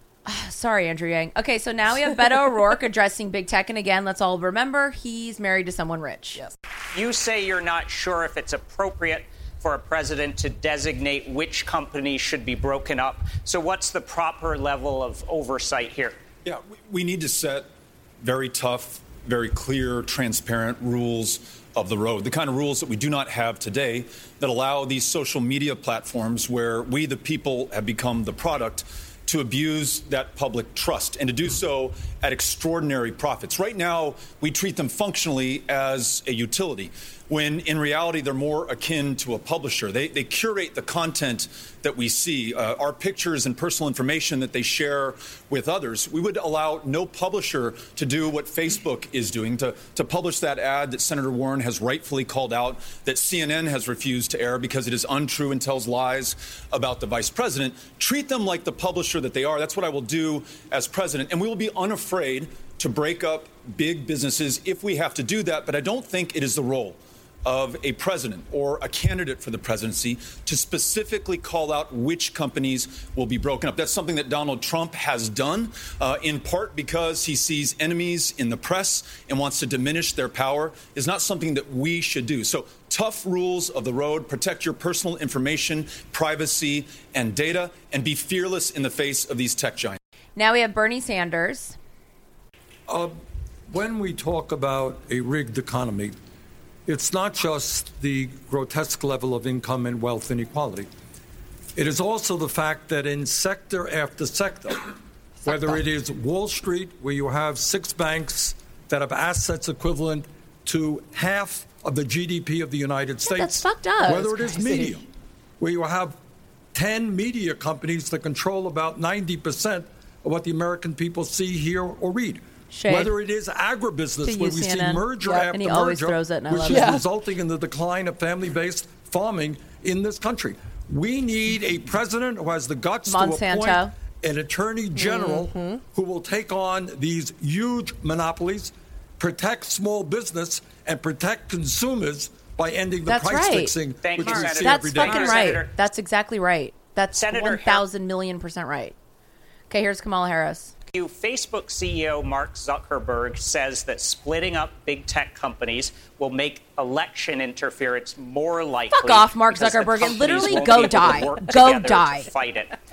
Sorry, Andrew Yang. Okay, so now we have Beto O'Rourke addressing big tech, and again, let's all remember he's married to someone rich. Yes. You say you're not sure if it's appropriate for a president to designate which companies should be broken up. So what's the proper level of oversight here? Yeah, we, we need to set very tough, very clear, transparent rules of the road, the kind of rules that we do not have today that allow these social media platforms where we, the people, have become the product to abuse that public trust and to do so at extraordinary profits. Right now, we treat them functionally as a utility, when in reality they're more akin to a publisher. They, they curate the content that we see, uh, our pictures and personal information that they share with others. We would allow no publisher to do what Facebook is doing, to, to publish that ad that Senator Warren has rightfully called out, that C N N has refused to air because it is untrue and tells lies about the vice president. Treat them like the publisher that they are. That's what I will do as president. And we will be unafraid to break up big businesses if we have to do that. But I don't think it is the role of a president or a candidate for the presidency to specifically call out which companies will be broken up. That's something that Donald Trump has done, uh, in part because he sees enemies in the press and wants to diminish their power. Is not something that we should do. So tough rules of the road, protect your personal information, privacy, and data, and be fearless in the face of these tech giants. Now we have Bernie Sanders. Uh, when we talk about a rigged economy, it's not just the grotesque level of income and wealth inequality. It is also the fact that in sector after sector, whether it is Wall Street, where you have six banks that have assets equivalent to half of the G D P of the United States, that's fucked up. whether it That's is crazy. media, where you have ten media companies that control about ninety percent of what the American people see, hear, or read. Shade. Whether it is agribusiness, To you, where we C N N. see merger Yep. after And he always merger, throws it, and I which love is it. Yeah. resulting in the decline of family-based farming in this country. We need a president who has the guts Monsanto. to appoint an attorney general Mm-hmm. who will take on these huge monopolies, protect small business, and protect consumers by ending the That's price right. fixing, Thank which you, we Senator. see That's every day. fucking Senator. right. That's exactly right. That's Senator one thousand million percent right. Okay, here's Kamala Harris. You, Facebook C E O Mark Zuckerberg says that splitting up big tech companies will make election interference more likely. Fuck off, Mark because the Zuckerberg, and companies literally won't go be able to die. work Go together to die. Fight it.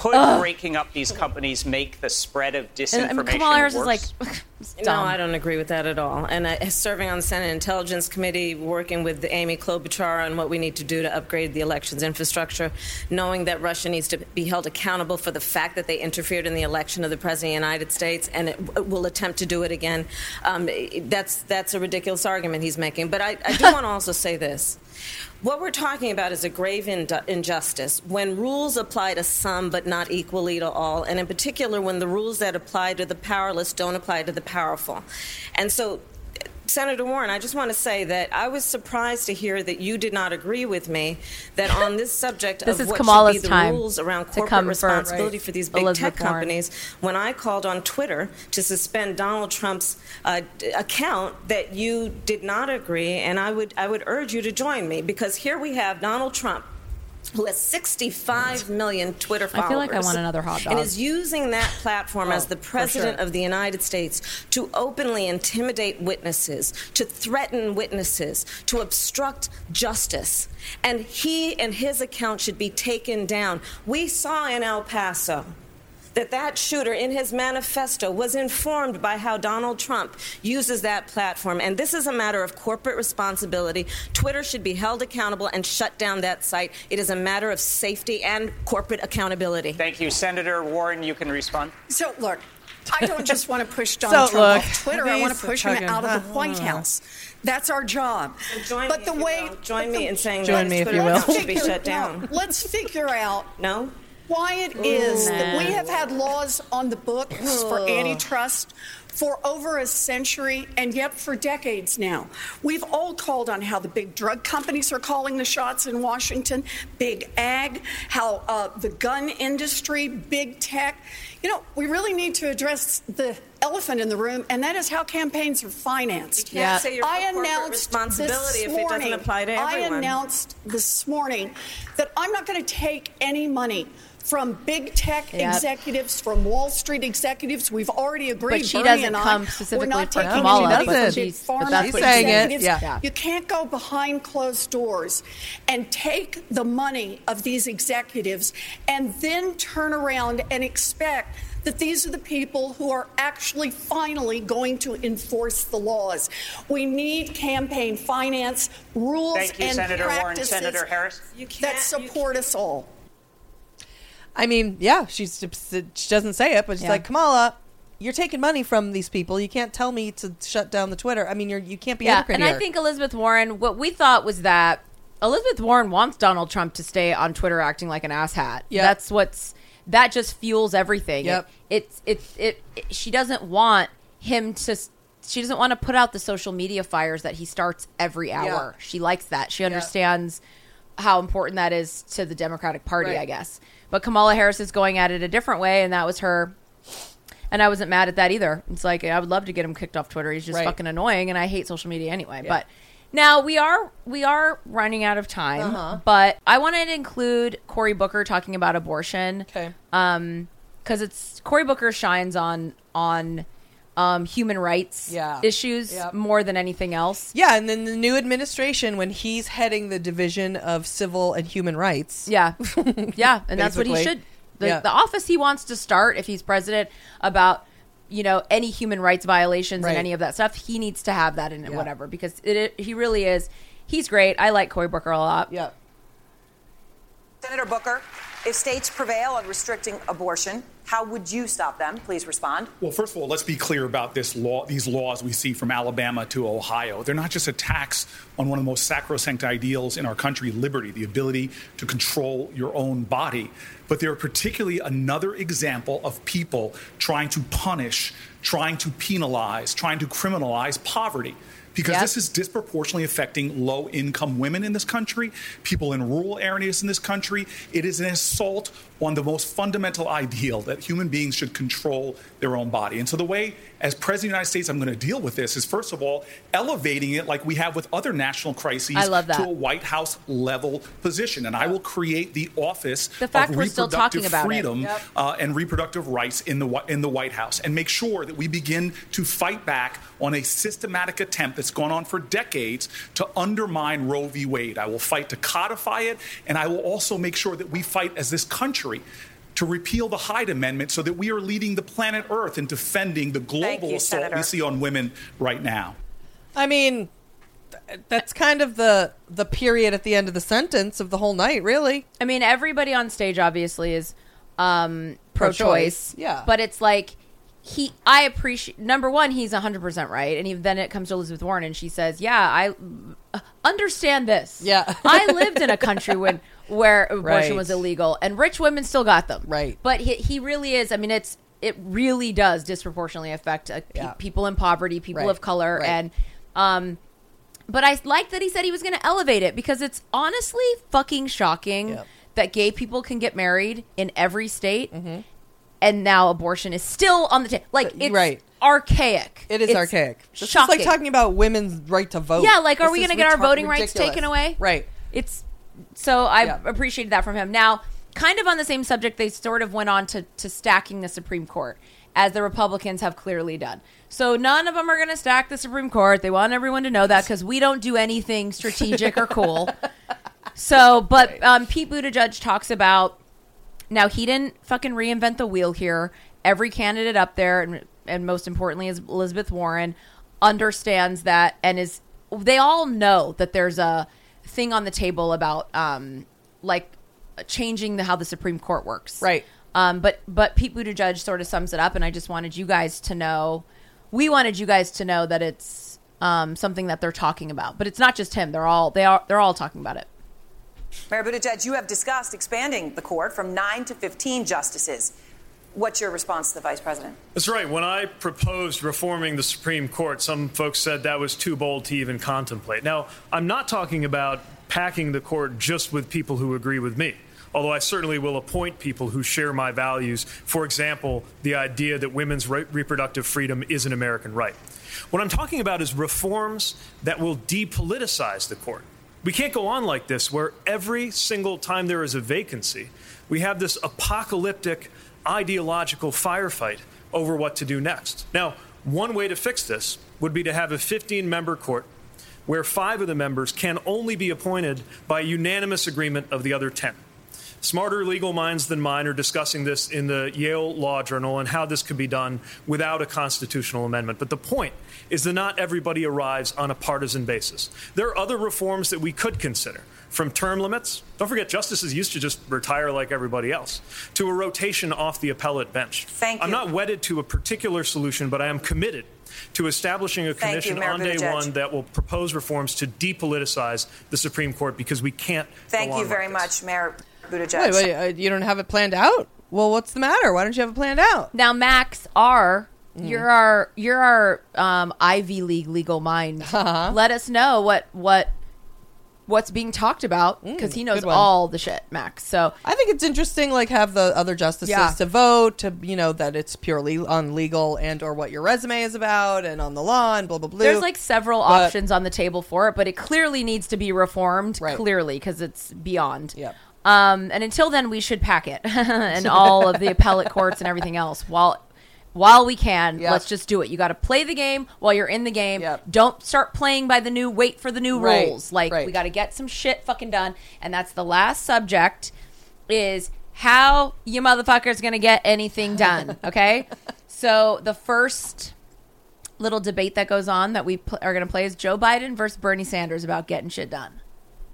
could Ugh. breaking up these companies make the spread of disinformation And, and Kamala Harris worse? is like, No, I don't agree with that at all. And uh, serving on the Senate Intelligence Committee, working with Amy Klobuchar on what we need to do to upgrade the elections infrastructure, knowing that Russia needs to be held accountable for the fact that they interfered in the election of the President of the United States and it will attempt to do it again, um, that's, that's a ridiculous argument he's making. But I, I do want to also say this. What we're talking about is a grave indu- injustice when rules apply to some but not equally to all, and in particular when the rules that apply to the powerless don't apply to the powerful. And so, Senator Warren, I just want to say that I was surprised to hear that you did not agree with me that on this subject This of is what Kamala's should be the time rules around to corporate come for, responsibility right, for these big Elizabeth tech Warren. companies, when I called on Twitter to suspend Donald Trump's uh, d- account, that you did not agree, and I would I would urge you to join me, because here we have Donald Trump, who has sixty-five million Twitter followers. I feel like I want another hot dog. And is using that platform Oh, as the for President sure. of the United States to openly intimidate witnesses, to threaten witnesses, to obstruct justice. And he and his account should be taken down. We saw in El Paso that that shooter in his manifesto was informed by how Donald Trump uses that platform. And this is a matter of corporate responsibility. Twitter should be held accountable and shut down that site. It is a matter of safety and corporate accountability. Thank you. Senator Warren, you can respond. So, look, I don't just want to push So, Donald Trump look, off Twitter. I want to these push him fucking- out of the White House. That's our job. Join but me the if you way will. Join but me the- in saying Join that me his if Twitter you will. account should be Figure- shut down. no, let's figure out No? why it is Ooh, that we man. have had laws on the books for Ugh. antitrust for over a century, and yet for decades now. We've all called on how the big drug companies are calling the shots in Washington, big ag, how uh, the gun industry, big tech. You know, we really need to address the elephant in the room, and that is how campaigns are financed. You can't say you're for I corporate announced responsibility this if it doesn't morning, apply to I everyone. announced this morning that I'm not going to take any money from big tech Yep. executives, from Wall Street executives. We've already agreed. But she Bernie doesn't and I, come we're specifically not for taking Kamala, any money but from she's- big but pharma that's what she's saying it, executives. yeah. You can't go behind closed doors and take the money of these executives and then turn around and expect that these are the people who are actually finally going to enforce the laws. We need campaign finance rules Thank you, and Senator Warren. practices Senator Harris? that support us all. I mean, yeah, she's she doesn't say it, but she's Yeah. like, Kamala, you're taking money from these people. You can't tell me to shut down the Twitter. I mean, you're you can't be Yeah, hypocrite and here. I think Elizabeth Warren, what we thought was that Elizabeth Warren wants Donald Trump to stay on Twitter acting like an asshat. Yep. That's what's that just fuels everything. Yep. It, it's it's it, it. She doesn't want him to. She doesn't want to put out the social media fires that he starts every hour. Yeah. She likes that. She understands how important that is to the Democratic Party, Right. I guess. But Kamala Harris is going at it a different way, and that was her. And I wasn't mad at that either. It's like, I would love to get him kicked off Twitter. He's just Right. fucking annoying, and I hate social media anyway. Yeah. But now we are we are running out of time. Uh-huh. But I wanted to include Cory Booker talking about abortion. Okay. Um, because it's Cory Booker shines on on um human rights Yeah. issues Yep. more than anything else. Yeah, and then the new administration, when he's heading the Division of Civil and Human Rights. Yeah. Yeah, and that's what he Basically. should. The, Yeah. the office he wants to start, if he's president, about, you know, any human rights violations Right. and any of that stuff, he needs to have that in it, Yeah. whatever, because it, it, he really is. He's great. I like Cory Booker a lot. Yeah. Senator Booker, if states prevail on restricting abortion, how would you stop them? Please respond. Well, first of all, let's be clear about this law, these laws we see from Alabama to Ohio. They're not just attacks on one of the most sacrosanct ideals in our country, liberty, the ability to control your own body. But they're particularly another example of people trying to punish, trying to penalize, trying to criminalize poverty. Because Yep. this is disproportionately affecting low-income women in this country, people in rural areas in this country. It is an assault on the most fundamental ideal that human beings should control their own body. And so the way, as President of the United States, I'm going to deal with this is, first of all, elevating it like we have with other national crises I love that. to a White House level position. And I will create the Office The fact of we're still Reproductive talking about it. Freedom Yep. uh, and Reproductive Rights in the, Whi- in the White House, and make sure that we begin to fight back on a systematic attempt that's gone on for decades to undermine Roe v. Wade. I will fight to codify it, and I will also make sure that we fight as this country to repeal the Hyde Amendment so that we are leading the planet Earth in defending the global you, assault Senator. we see on women right now. I mean, th- that's kind of the the period at the end of the sentence of the whole night, really. I mean, everybody on stage obviously is um, Pro-choice, pro-choice. yeah. But it's like, he, I appreciate, number one, he's one hundred percent right. And even then it comes to Elizabeth Warren and she says, yeah, I uh, understand this. Yeah. I lived in a country when where abortion Right. was illegal and rich women still got them. Right. But he, he really is, I mean, it's, it really does disproportionately affect uh, pe- Yeah. people in poverty, people Right. of color. Right. And, um, but I like that he said he was going to elevate it because it's honestly fucking shocking Yep. that gay people can get married in every state, and now abortion is still on the table. Like, it's Right. archaic. It is It's archaic. It's just shocking. like talking about women's right to vote. Yeah, like, are This we is going to get our retar- voting rights ridiculous. taken away? Right. It's so I Yeah. appreciated that from him. Now, kind of on the same subject, they sort of went on to, to stacking the Supreme Court, as the Republicans have clearly done. So none of them are going to stack the Supreme Court. They want everyone to know that because we don't do anything strategic or cool. So, but um, Pete Buttigieg talks about, now he didn't fucking reinvent the wheel here. Every candidate up there, and, and most importantly is Elizabeth Warren, understands that and is, they all know that there's a thing on the table about um, like changing the, how the Supreme Court works. Right. Um, but, but Pete Buttigieg sort of sums it up, and I just wanted you guys to know, we wanted you guys to know that it's um, something that they're talking about. But it's not just him. They're all, they are, they're all talking about it. Mayor Buttigieg, you have discussed expanding the court from nine to fifteen justices. What's your response to the vice president? That's right. When I proposed reforming the Supreme Court, some folks said that was too bold to even contemplate. Now, I'm not talking about packing the court just with people who agree with me, although I certainly will appoint people who share my values. For example, the idea that women's re- reproductive freedom is an American right. What I'm talking about is reforms that will depoliticize the court. We can't go on like this, where every single time there is a vacancy, we have this apocalyptic ideological firefight over what to do next. Now, one way to fix this would be to have a fifteen-member court where five of the members can only be appointed by unanimous agreement of the other ten. Smarter legal minds than mine are discussing this in the Yale Law Journal and how this could be done without a constitutional amendment. But the point is that not everybody arrives on a partisan basis. There are other reforms that we could consider, from term limits. Don't forget, justices used to just retire like everybody else, to a rotation off the appellate bench. Thank you. I'm not wedded to a particular solution, but I am committed to establishing a Thank you, commission Mayor on day Buttigieg. one that will propose reforms to depoliticize the Supreme Court, because we can't Thank go you on very like this. much, Mayor Buttigieg. Wait, wait, uh, you don't have it planned out? Well, what's the matter? Why don't you have it planned out? Now, Max R, you're our you're our um, Ivy League legal mind. Uh-huh. Let us know what what what's being talked about, because he knows good one. all the shit, Max. So I think it's interesting, like, have the other justices Yeah. to vote, to, you know, that it's purely on legal and or what your resume is about and on the law and blah, blah, blah. there's like several But- options on the table for it, but it clearly needs to be reformed, Right. clearly, because it's beyond. Yep. Um, and until then, we should pack it and all of the appellate courts and everything else. While while we can, Yep. let's just do it. You got to play the game while you're in the game. Yep. Don't start playing by the new. Wait for the new Right, rules. Like right. we got to get some shit fucking done. And that's the last subject. Is how you motherfuckers gonna get anything done? Okay. So the first little debate that goes on that we pl- are going to play is Joe Biden versus Bernie Sanders about getting shit done.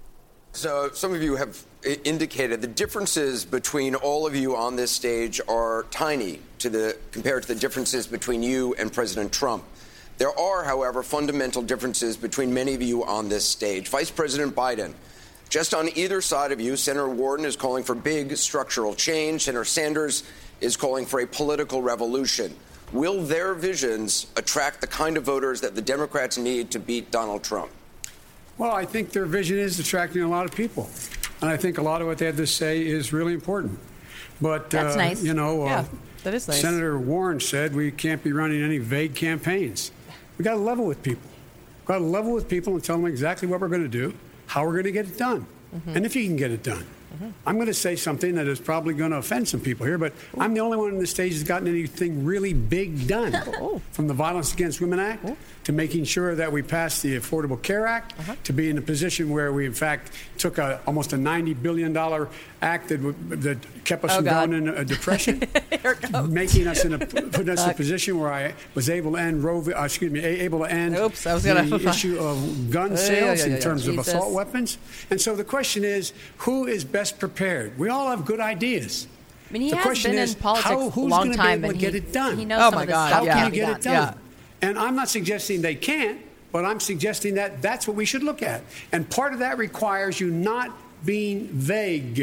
So some of you have i- indicated the differences between all of you on this stage are tiny to the compared to the differences between you and President Trump. There are, however, fundamental differences between many of you on this stage. Vice President Biden, just on either side of you, Senator Warren is calling for big structural change. Senator Sanders is calling for a political revolution. Will their visions attract the kind of voters that the Democrats need to beat Donald Trump? Well, I think their vision is attracting a lot of people. And I think a lot of what they have to say is really important. But, That's uh, nice. you know, uh, Yeah, that is nice. Senator Warren said we can't be running any vague campaigns. We got to level with people. We've got to level with people and tell them exactly what we're going to do, how we're going to get it done, Mm-hmm. and if you can get it done. Mm-hmm. I'm going to say something that is probably going to offend some people here, but Ooh. I'm the only one on the stage who's gotten anything really big done. Oh. From the Violence Against Women Act oh. to making sure that we passed the Affordable Care Act, uh-huh. to be in a position where we, in fact, took a, almost a ninety billion dollars act that, that kept us oh, from God. going into a depression, making us in a, putting us in a position where I was able to end Roe, uh, excuse me, able to end Oops, I was gonna the issue of gun sales yeah, yeah, yeah, in yeah. terms Jesus. of assault weapons. And so the question is, who is best prepared? We all have good ideas. I mean, he the has question been is, in politics how, a who's long gonna time, be able and to get he, it done? he knows oh some my of this God, stuff How yeah. can can't you be get done. it done? Yeah. And I'm not suggesting they can't, but I'm suggesting that that's what we should look at. And part of that requires you not being vague.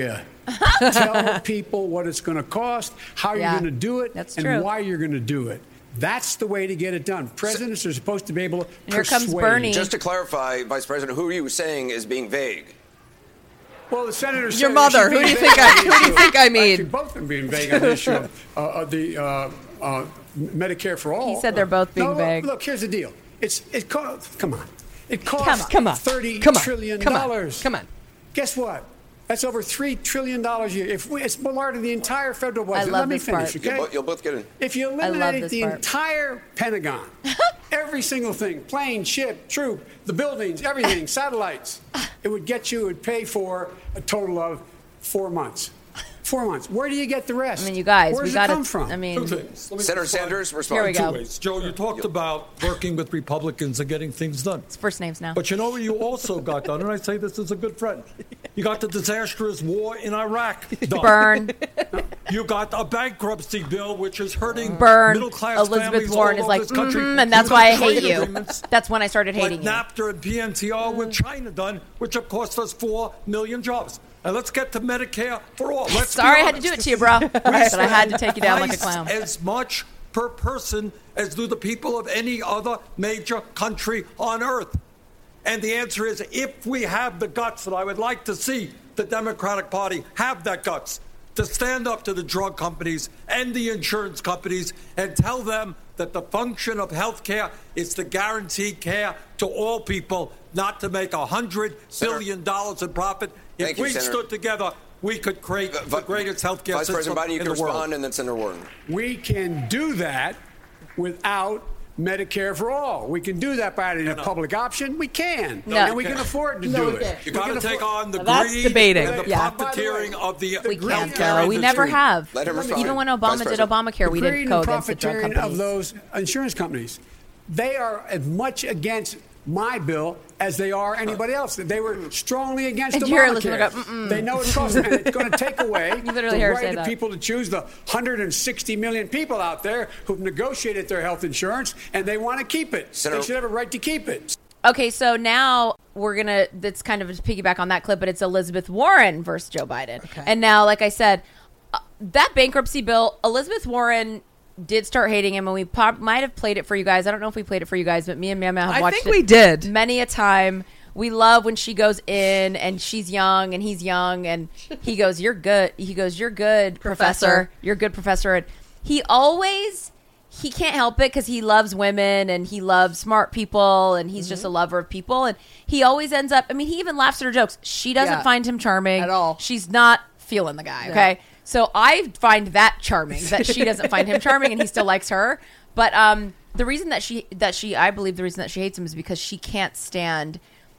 Tell people what it's going to cost, how Yeah, you're going to do it, that's and true. why you're going to do it. That's the way to get it done. Presidents are supposed to be able to And here comes persuade. Bernie. Just to clarify, Vice President, who are you saying is being vague? Well, the senator said Your mother. Who do you think I? Who do you think I mean? Actually, both of them being vague on the issue of, uh, of the uh, uh, Medicare for all. He said they're both being no, vague. Look, here's the deal. It's it cost. Come on. It Come costs on. Come on. thirty Come on. trillion Come on. dollars. Come on. Guess what? That's over three trillion dollars a year. If we, it's more than the entire federal budget. love Let me this finish, part. okay? You'll, bo- you'll both get in. If you love eliminated this the part. entire Pentagon, every single thing, plane, ship, troop, the buildings, everything, satellites, it would get you, it would pay for a total of four months. Four months. Where do you get the rest? I mean, you guys, Where we does got it come from? I mean, Two things. Let me Senator respond. Sanders, Here respond. we Two go. ways. Joe, you talked about working with Republicans and getting things done. it's first names now. But you know what you also got done, and I say this as a good friend. You got the disastrous war in Iraq done. Burn. You got a bankruptcy bill which is hurting Burn. middle-class Elizabeth families Warren all is over like, this country. mm-hmm, and You that's got why I hate trade you. agreements That's when I started like hating you. NAFTA and P N T R with China done, which have cost us four million jobs. And let's get to Medicare for all. Let's Sorry, be I had to honest. do it to you, bro. But I had to take you down like a Twice clown. as much per person as do the people of any other major country on earth. And the answer is, if we have the guts, and I would like to see the Democratic Party have that guts, to stand up to the drug companies and the insurance companies and tell them that the function of health care is to guarantee care to all people, not to make a hundred billion dollars in profit. If Thank you, we Senator. stood together, we could create Uh, the Vi- greatest health care Vice system President Biden, you in can the world. respond, and then Senator Warren. We can do that without Medicare for all. We can do that by adding a public option. We can. No. And we can afford to No, do we it. can't. You We got can to take afford- on the Now that's greed debating. and the Yeah. profiteering of the We greed can't, healthcare though. We never industry. have. Let him respond. Even when Vice Obama did President. Obamacare, we the didn't greed go and against the drug profiteering companies. of those insurance companies. They are as much against my bill as they are anybody else. They were strongly against And you're Obamacare. listening to go, "Mm-mm." They know it costs, and it's going to take away You literally the hear her right say of that. people to choose the one hundred sixty million people out there who've negotiated their health insurance, and they want to keep it. Senator- They should have a right to keep it. Okay, so now we're going to, that's kind of a piggyback on that clip, but it's Elizabeth Warren versus Joe Biden. Okay. And now, like I said, uh, that bankruptcy bill, Elizabeth Warren did start hating him, and we pop, might have played it for you guys. I don't know if we played it for you guys, but me and Mama have I watched think it we did. many a time. We love when she goes in and she's young and he's young and he goes, "You're good." He goes, "You're good, professor. Professor. You're good, professor." And he always, he can't help it because he loves women and he loves smart people and he's just a lover of people. And he always ends up, I mean, he even laughs at her jokes. She doesn't Yeah. find him charming At all. She's not feeling the guy. Yeah. Okay. So I find that charming that she doesn't find him charming and he still likes her. But um, the reason that she, that she, I believe the reason that she hates him is because she can't stand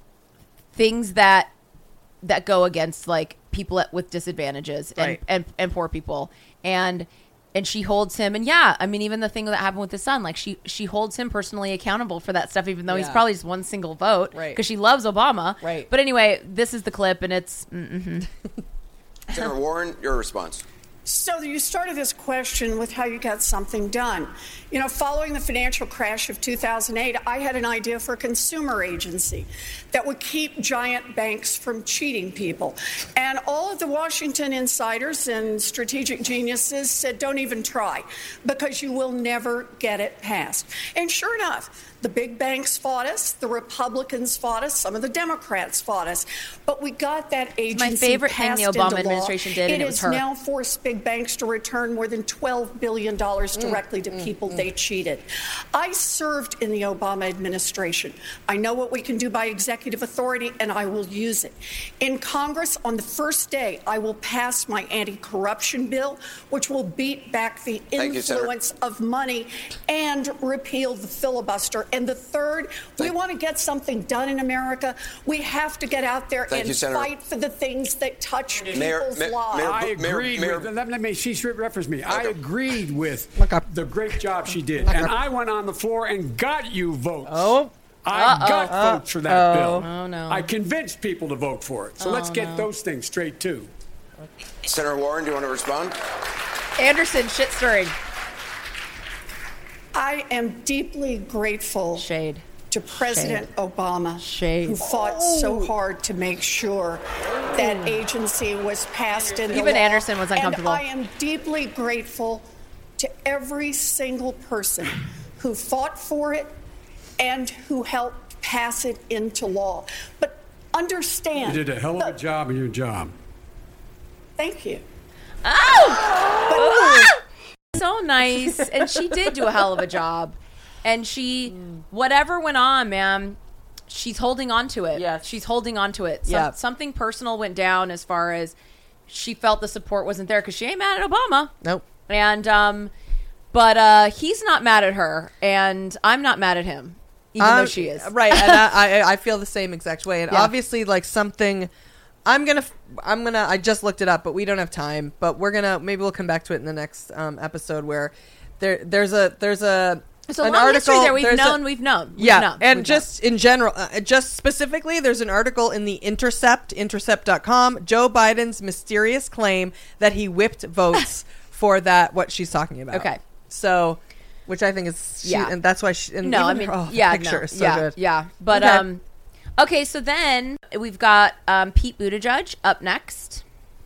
things that that go against like people at, with disadvantages and, Right. and and poor people, and and she holds him, and yeah, I mean, even the thing that happened with his son, like she she holds him personally accountable for that stuff, even though he's Yeah. probably just one single vote, Right. because she loves Obama, Right. But anyway, this is the clip, and it's mm-hmm. Senator Warren, your response. So you started this question with how you got something done. You know, following the financial crash of two thousand eight, I had an idea for a consumer agency that would keep giant banks from cheating people. And all of the Washington insiders and strategic geniuses said, don't even try, because you will never get it passed. And sure enough, the big banks fought us, the Republicans fought us, some of the Democrats fought us, but we got that agency my favorite thing the passed Obama into law. administration did, and it was is her. now forced big big banks to return more than twelve billion dollars directly to people they cheated. I served in the Obama administration. I know what we can do by executive authority, and I will use it. In Congress, on the first day, I will pass my anti-corruption bill, which will beat back the Thank you, Senator. influence of money and repeal the filibuster. And the third, we want to get something done in America. We have to get out there Thank and you, Senator. fight for the things that touch Mayor- people's Ma- lives. Mayor- I Mayor- agreed Mayor- with, let, let me, she referenced me. I agreed with Okay. the great job she did. Okay. And I went on the floor and got you votes. Oh. I Uh-oh. got votes for that Uh-oh. bill. Oh, no. I convinced people to vote for it. So Oh, let's get no. those things straight, too. Senator Warren, do you want to respond? Anderson, shit stirring. I am deeply grateful Shade. to President Shade. Obama, Shade. who fought so hard to make sure that agency was passed into Even law. Anderson was uncomfortable. And I am deeply grateful to every single person who fought for it and who helped pass it into law. But understand... You did a hell of a the- job in your job. Thank you. Oh! So nice. And she did do a hell of a job. And she, whatever went on, man, she's holding on to it. Yes. She's holding on to it. Some, Yeah. Something personal went down as far as she felt the support wasn't there because she ain't mad at Obama. Nope. And, um, but uh, he's not mad at her. And I'm not mad at him, even Um, though she is. Right, and I, I I feel the same exact way. And Yeah. obviously, like something, I'm gonna I'm gonna I just looked it up, but we don't have time. But we're gonna maybe we'll come back to it in the next um, episode where there there's a there's a There's a an long article history there. We've there's a- known, we've known. We've yeah, known, and we've just in general, uh, just specifically, there's an article in the Intercept, intercept dot com, Joe Biden's mysterious claim that he whipped votes for that, what she's talking about. Okay. So, which I think is, she, Yeah. and that's why she, and No, I even mean, her, oh, the yeah, picture no, is so yeah, good. yeah. But Okay. um, okay, so then we've got um, Pete Buttigieg up next.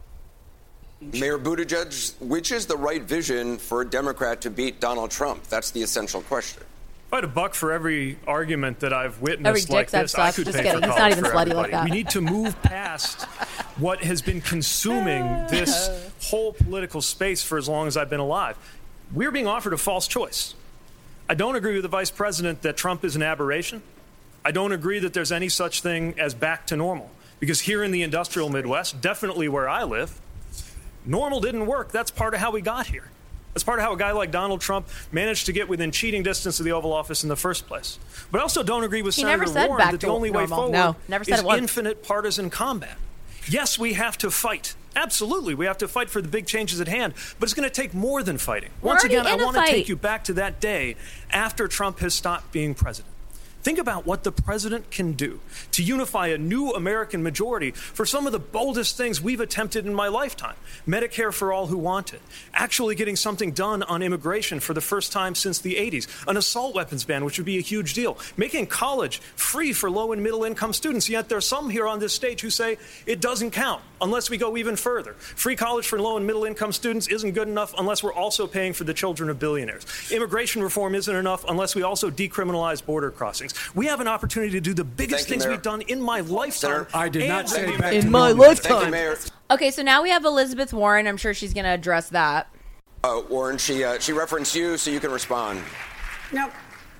Mayor Buttigieg, which is the right vision for a Democrat to beat Donald Trump? That's the essential question. If I had a buck for every argument that I've Every witnessed dick like that this, I sucks. could Just pay kidding. for He's college not even for slutty like everybody. that. We need to move past what has been consuming this whole political space for as long as I've been alive. We're being offered a false choice. I don't agree with the vice president that Trump is an aberration. I don't agree that there's any such thing as back to normal. Because here in the industrial Midwest, definitely where I live, normal didn't work. That's part of how we got here. That's part of how a guy like Donald Trump managed to get within cheating distance of the Oval Office in the first place. But I also don't agree with He Senator never said Warren back that the to only way normal. forward No, never said is it once. infinite partisan combat. Yes, we have to fight. Absolutely, we have to fight for the big changes at hand, but it's going to take more than fighting. We're Once already again, I in a want to fight. take you back to that day after Trump has stopped being president. Think about what the president can do to unify a new American majority for some of the boldest things we've attempted in my lifetime. Medicare for all who want it. Actually getting something done on immigration for the first time since the eighties. An assault weapons ban, which would be a huge deal. Making college free for low and middle income students. Yet there's some here on this stage who say it doesn't count unless we go even further. Free college for low and middle income students isn't good enough unless we're also paying for the children of billionaires. Immigration reform isn't enough unless we also decriminalize border crossings. We have an opportunity to do the biggest Thank you, things Mayor. we've done in my lifetime. I did not and say the back In to my normal. lifetime. Thank you, Mayor. Okay, so now we have Elizabeth Warren. I'm sure she's going to address that. Uh, Warren, she uh, she referenced you, so you can respond. Now,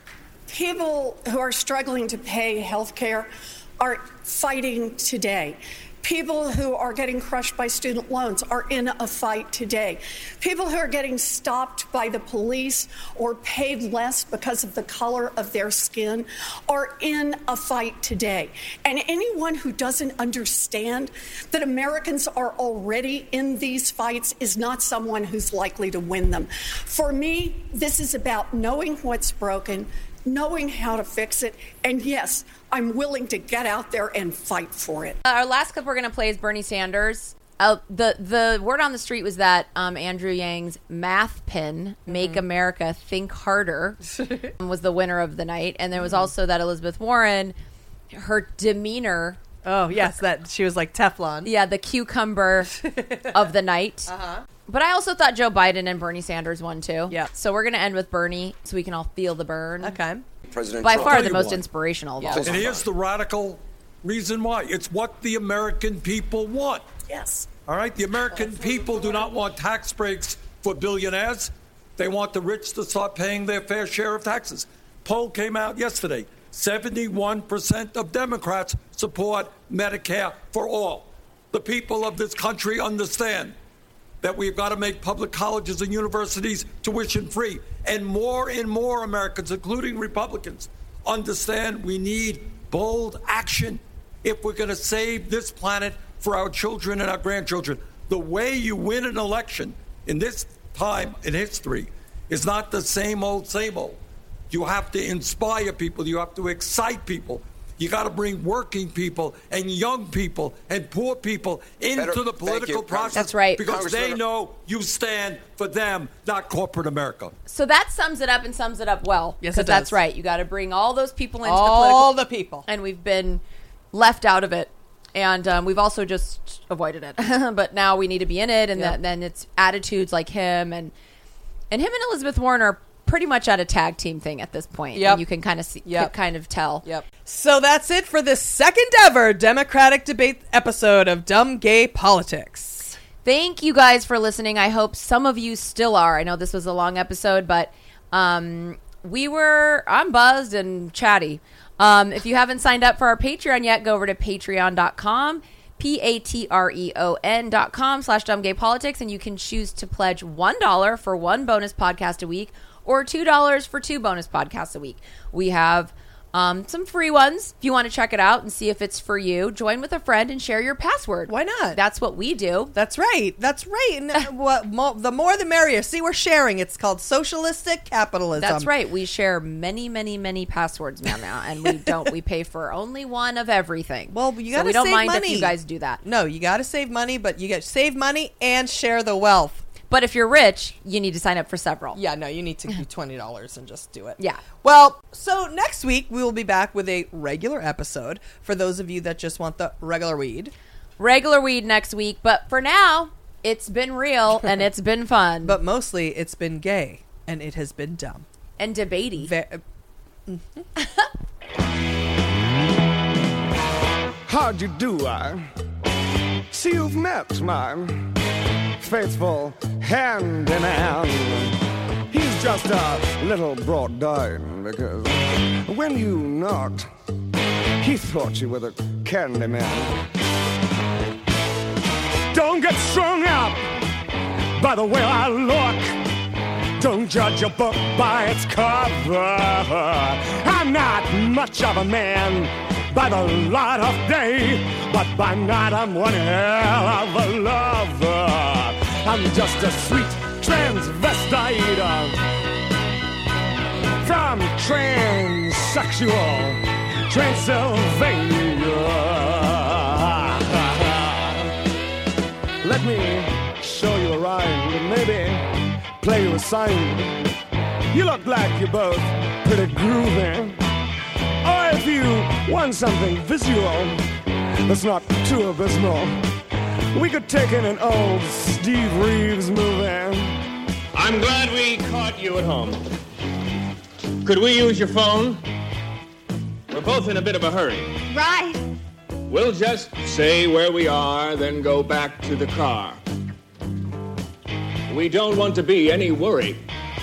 people who are struggling to pay health care are fighting today. People who are getting crushed by student loans are in a fight today. People who are getting stopped by the police or paid less because of the color of their skin are in a fight today. And anyone who doesn't understand that Americans are already in these fights is not someone who's likely to win them. For me, this is about knowing what's broken, knowing how to fix it, and yes, I'm willing to get out there and fight for it. Uh, our last clip we're going to play is Bernie Sanders. Uh, the the word on the street was that um, Andrew Yang's math pin, "Make America Think Harder," was the winner of the night, and there was also that Elizabeth Warren, her demeanor. Oh yes, that she was like Teflon. Yeah, the cucumber of the night. Uh-huh. But I also thought Joe Biden and Bernie Sanders won too. Yeah. So we're going to end with Bernie so we can all feel the burn. Okay. President By Trump. far Tell the you most what. inspirational of Yeah. all. And here's the radical reason why. It's what the American people want. Yes. All right? The American people do not want tax breaks for billionaires. They want the rich to start paying their fair share of taxes. Poll came out yesterday. seventy-one percent of Democrats support Medicare for all. The people of this country understand that we've got to make public colleges and universities tuition free. And more and more Americans, including Republicans, understand we need bold action if we're going to save this planet for our children and our grandchildren. The way you win an election in this time in history is not the same old, same old. You have to inspire people. You have to excite people. You got to bring working people and young people and poor people into Better, the political process. That's right. Because they know you stand for them, not corporate America. So that sums it up and sums it up well. Yes, Because it that's does. right. You got to bring all those people into All the political. the people. And we've been left out of it. And um, we've also just avoided it. But now we need to be in it. And Yep. that, then it's attitudes like him. And, and him and Elizabeth Warren are pretty much at a tag team thing at this point. Yep. And you can kind of see, Yep. kind of tell. Yep. So that's it for the second ever Democratic debate episode of Dumb Gay Politics. Thank you guys for listening. I hope some of you still are. I know this was a long episode, but um, we were, I'm buzzed and chatty. Um, if you haven't signed up for our Patreon yet, go over to patreon dot com, P A T R E O N dot com slash Dumb Gay Politics, and you can choose to pledge one dollar for one bonus podcast a week or two dollars for two bonus podcasts a week. We have um, some free ones. If you want to check it out and see if it's for you, join with a friend and share your password. Why not? That's what we do. That's right. That's right. And uh, what, mo- the more the merrier. See, we're sharing. It's called socialistic capitalism. That's right. We share many, many, many passwords now, now, and we don't. We pay for only one of everything. Well, you so got to we don't save mind money. if you guys do that. No, you got to save money, but you get save money and share the wealth. But if you're rich, you need to sign up for several. Yeah, no, you need to do twenty dollars and just do it. Yeah. Well, so next week we will be back with a regular episode for those of you that just want the regular weed. Regular weed next week, but for now, it's been real and it's been fun. But mostly it's been gay and it has been dumb. And debatey. Ve- How'd you do, I? See, you've met my faithful handyman. He's just a little brought down because when you knocked, he thought you were the candy man. Don't get strung up by the way I look. Don't judge a book by its cover. I'm not much of a man by the light of day, but by night I'm one hell of a lover. I'm just a sweet transvestite from transsexual Transylvania. Let me show you a rhyme and maybe play you a sign. You look like you're both pretty groovy. Or if you want something visual that's not too abysmal, we could take in an old Steve Reeves movie. I'm glad we caught you at home. Could we use your phone? We're both in a bit of a hurry. Right. We'll just say where we are, then go back to the car. We don't want to be any worry.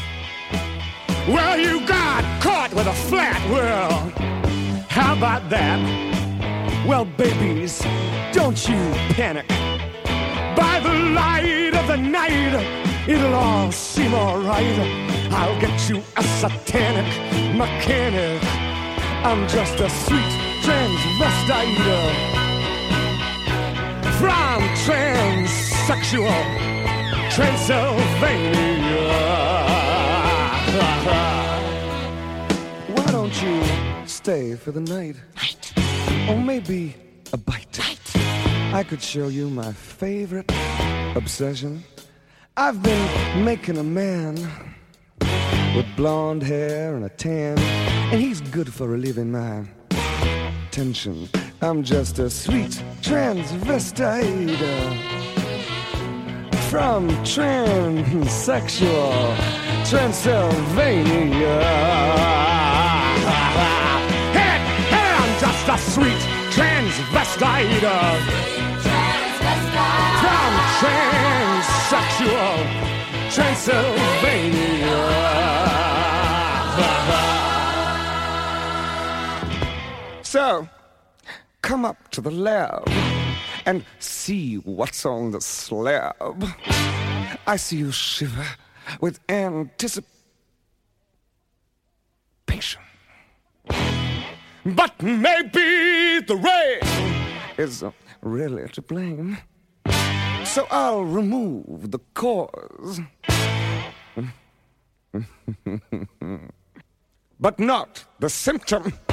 Well, you got caught with a flat world. How about that? Well, babies, don't you panic. By the light of the night, it'll all seem alright. I'll get you a satanic mechanic. I'm just a sweet transvestite from transsexual Transylvania. Why don't you stay for the night? Night. Or maybe a bite. Bite. I could show you my favorite obsession. I've been making a man with blonde hair and a tan, and he's good for relieving my tension. I'm just a sweet transvestite from transsexual Transylvania. Hey, hey, I'm just a sweet transvestite. Transvestite. from transsexual Transylvania. So, come up to the lab and see what's on the slab. I see you shiver with anticipation. But maybe the rain is really to blame. So I'll remove the cause. But not the symptom.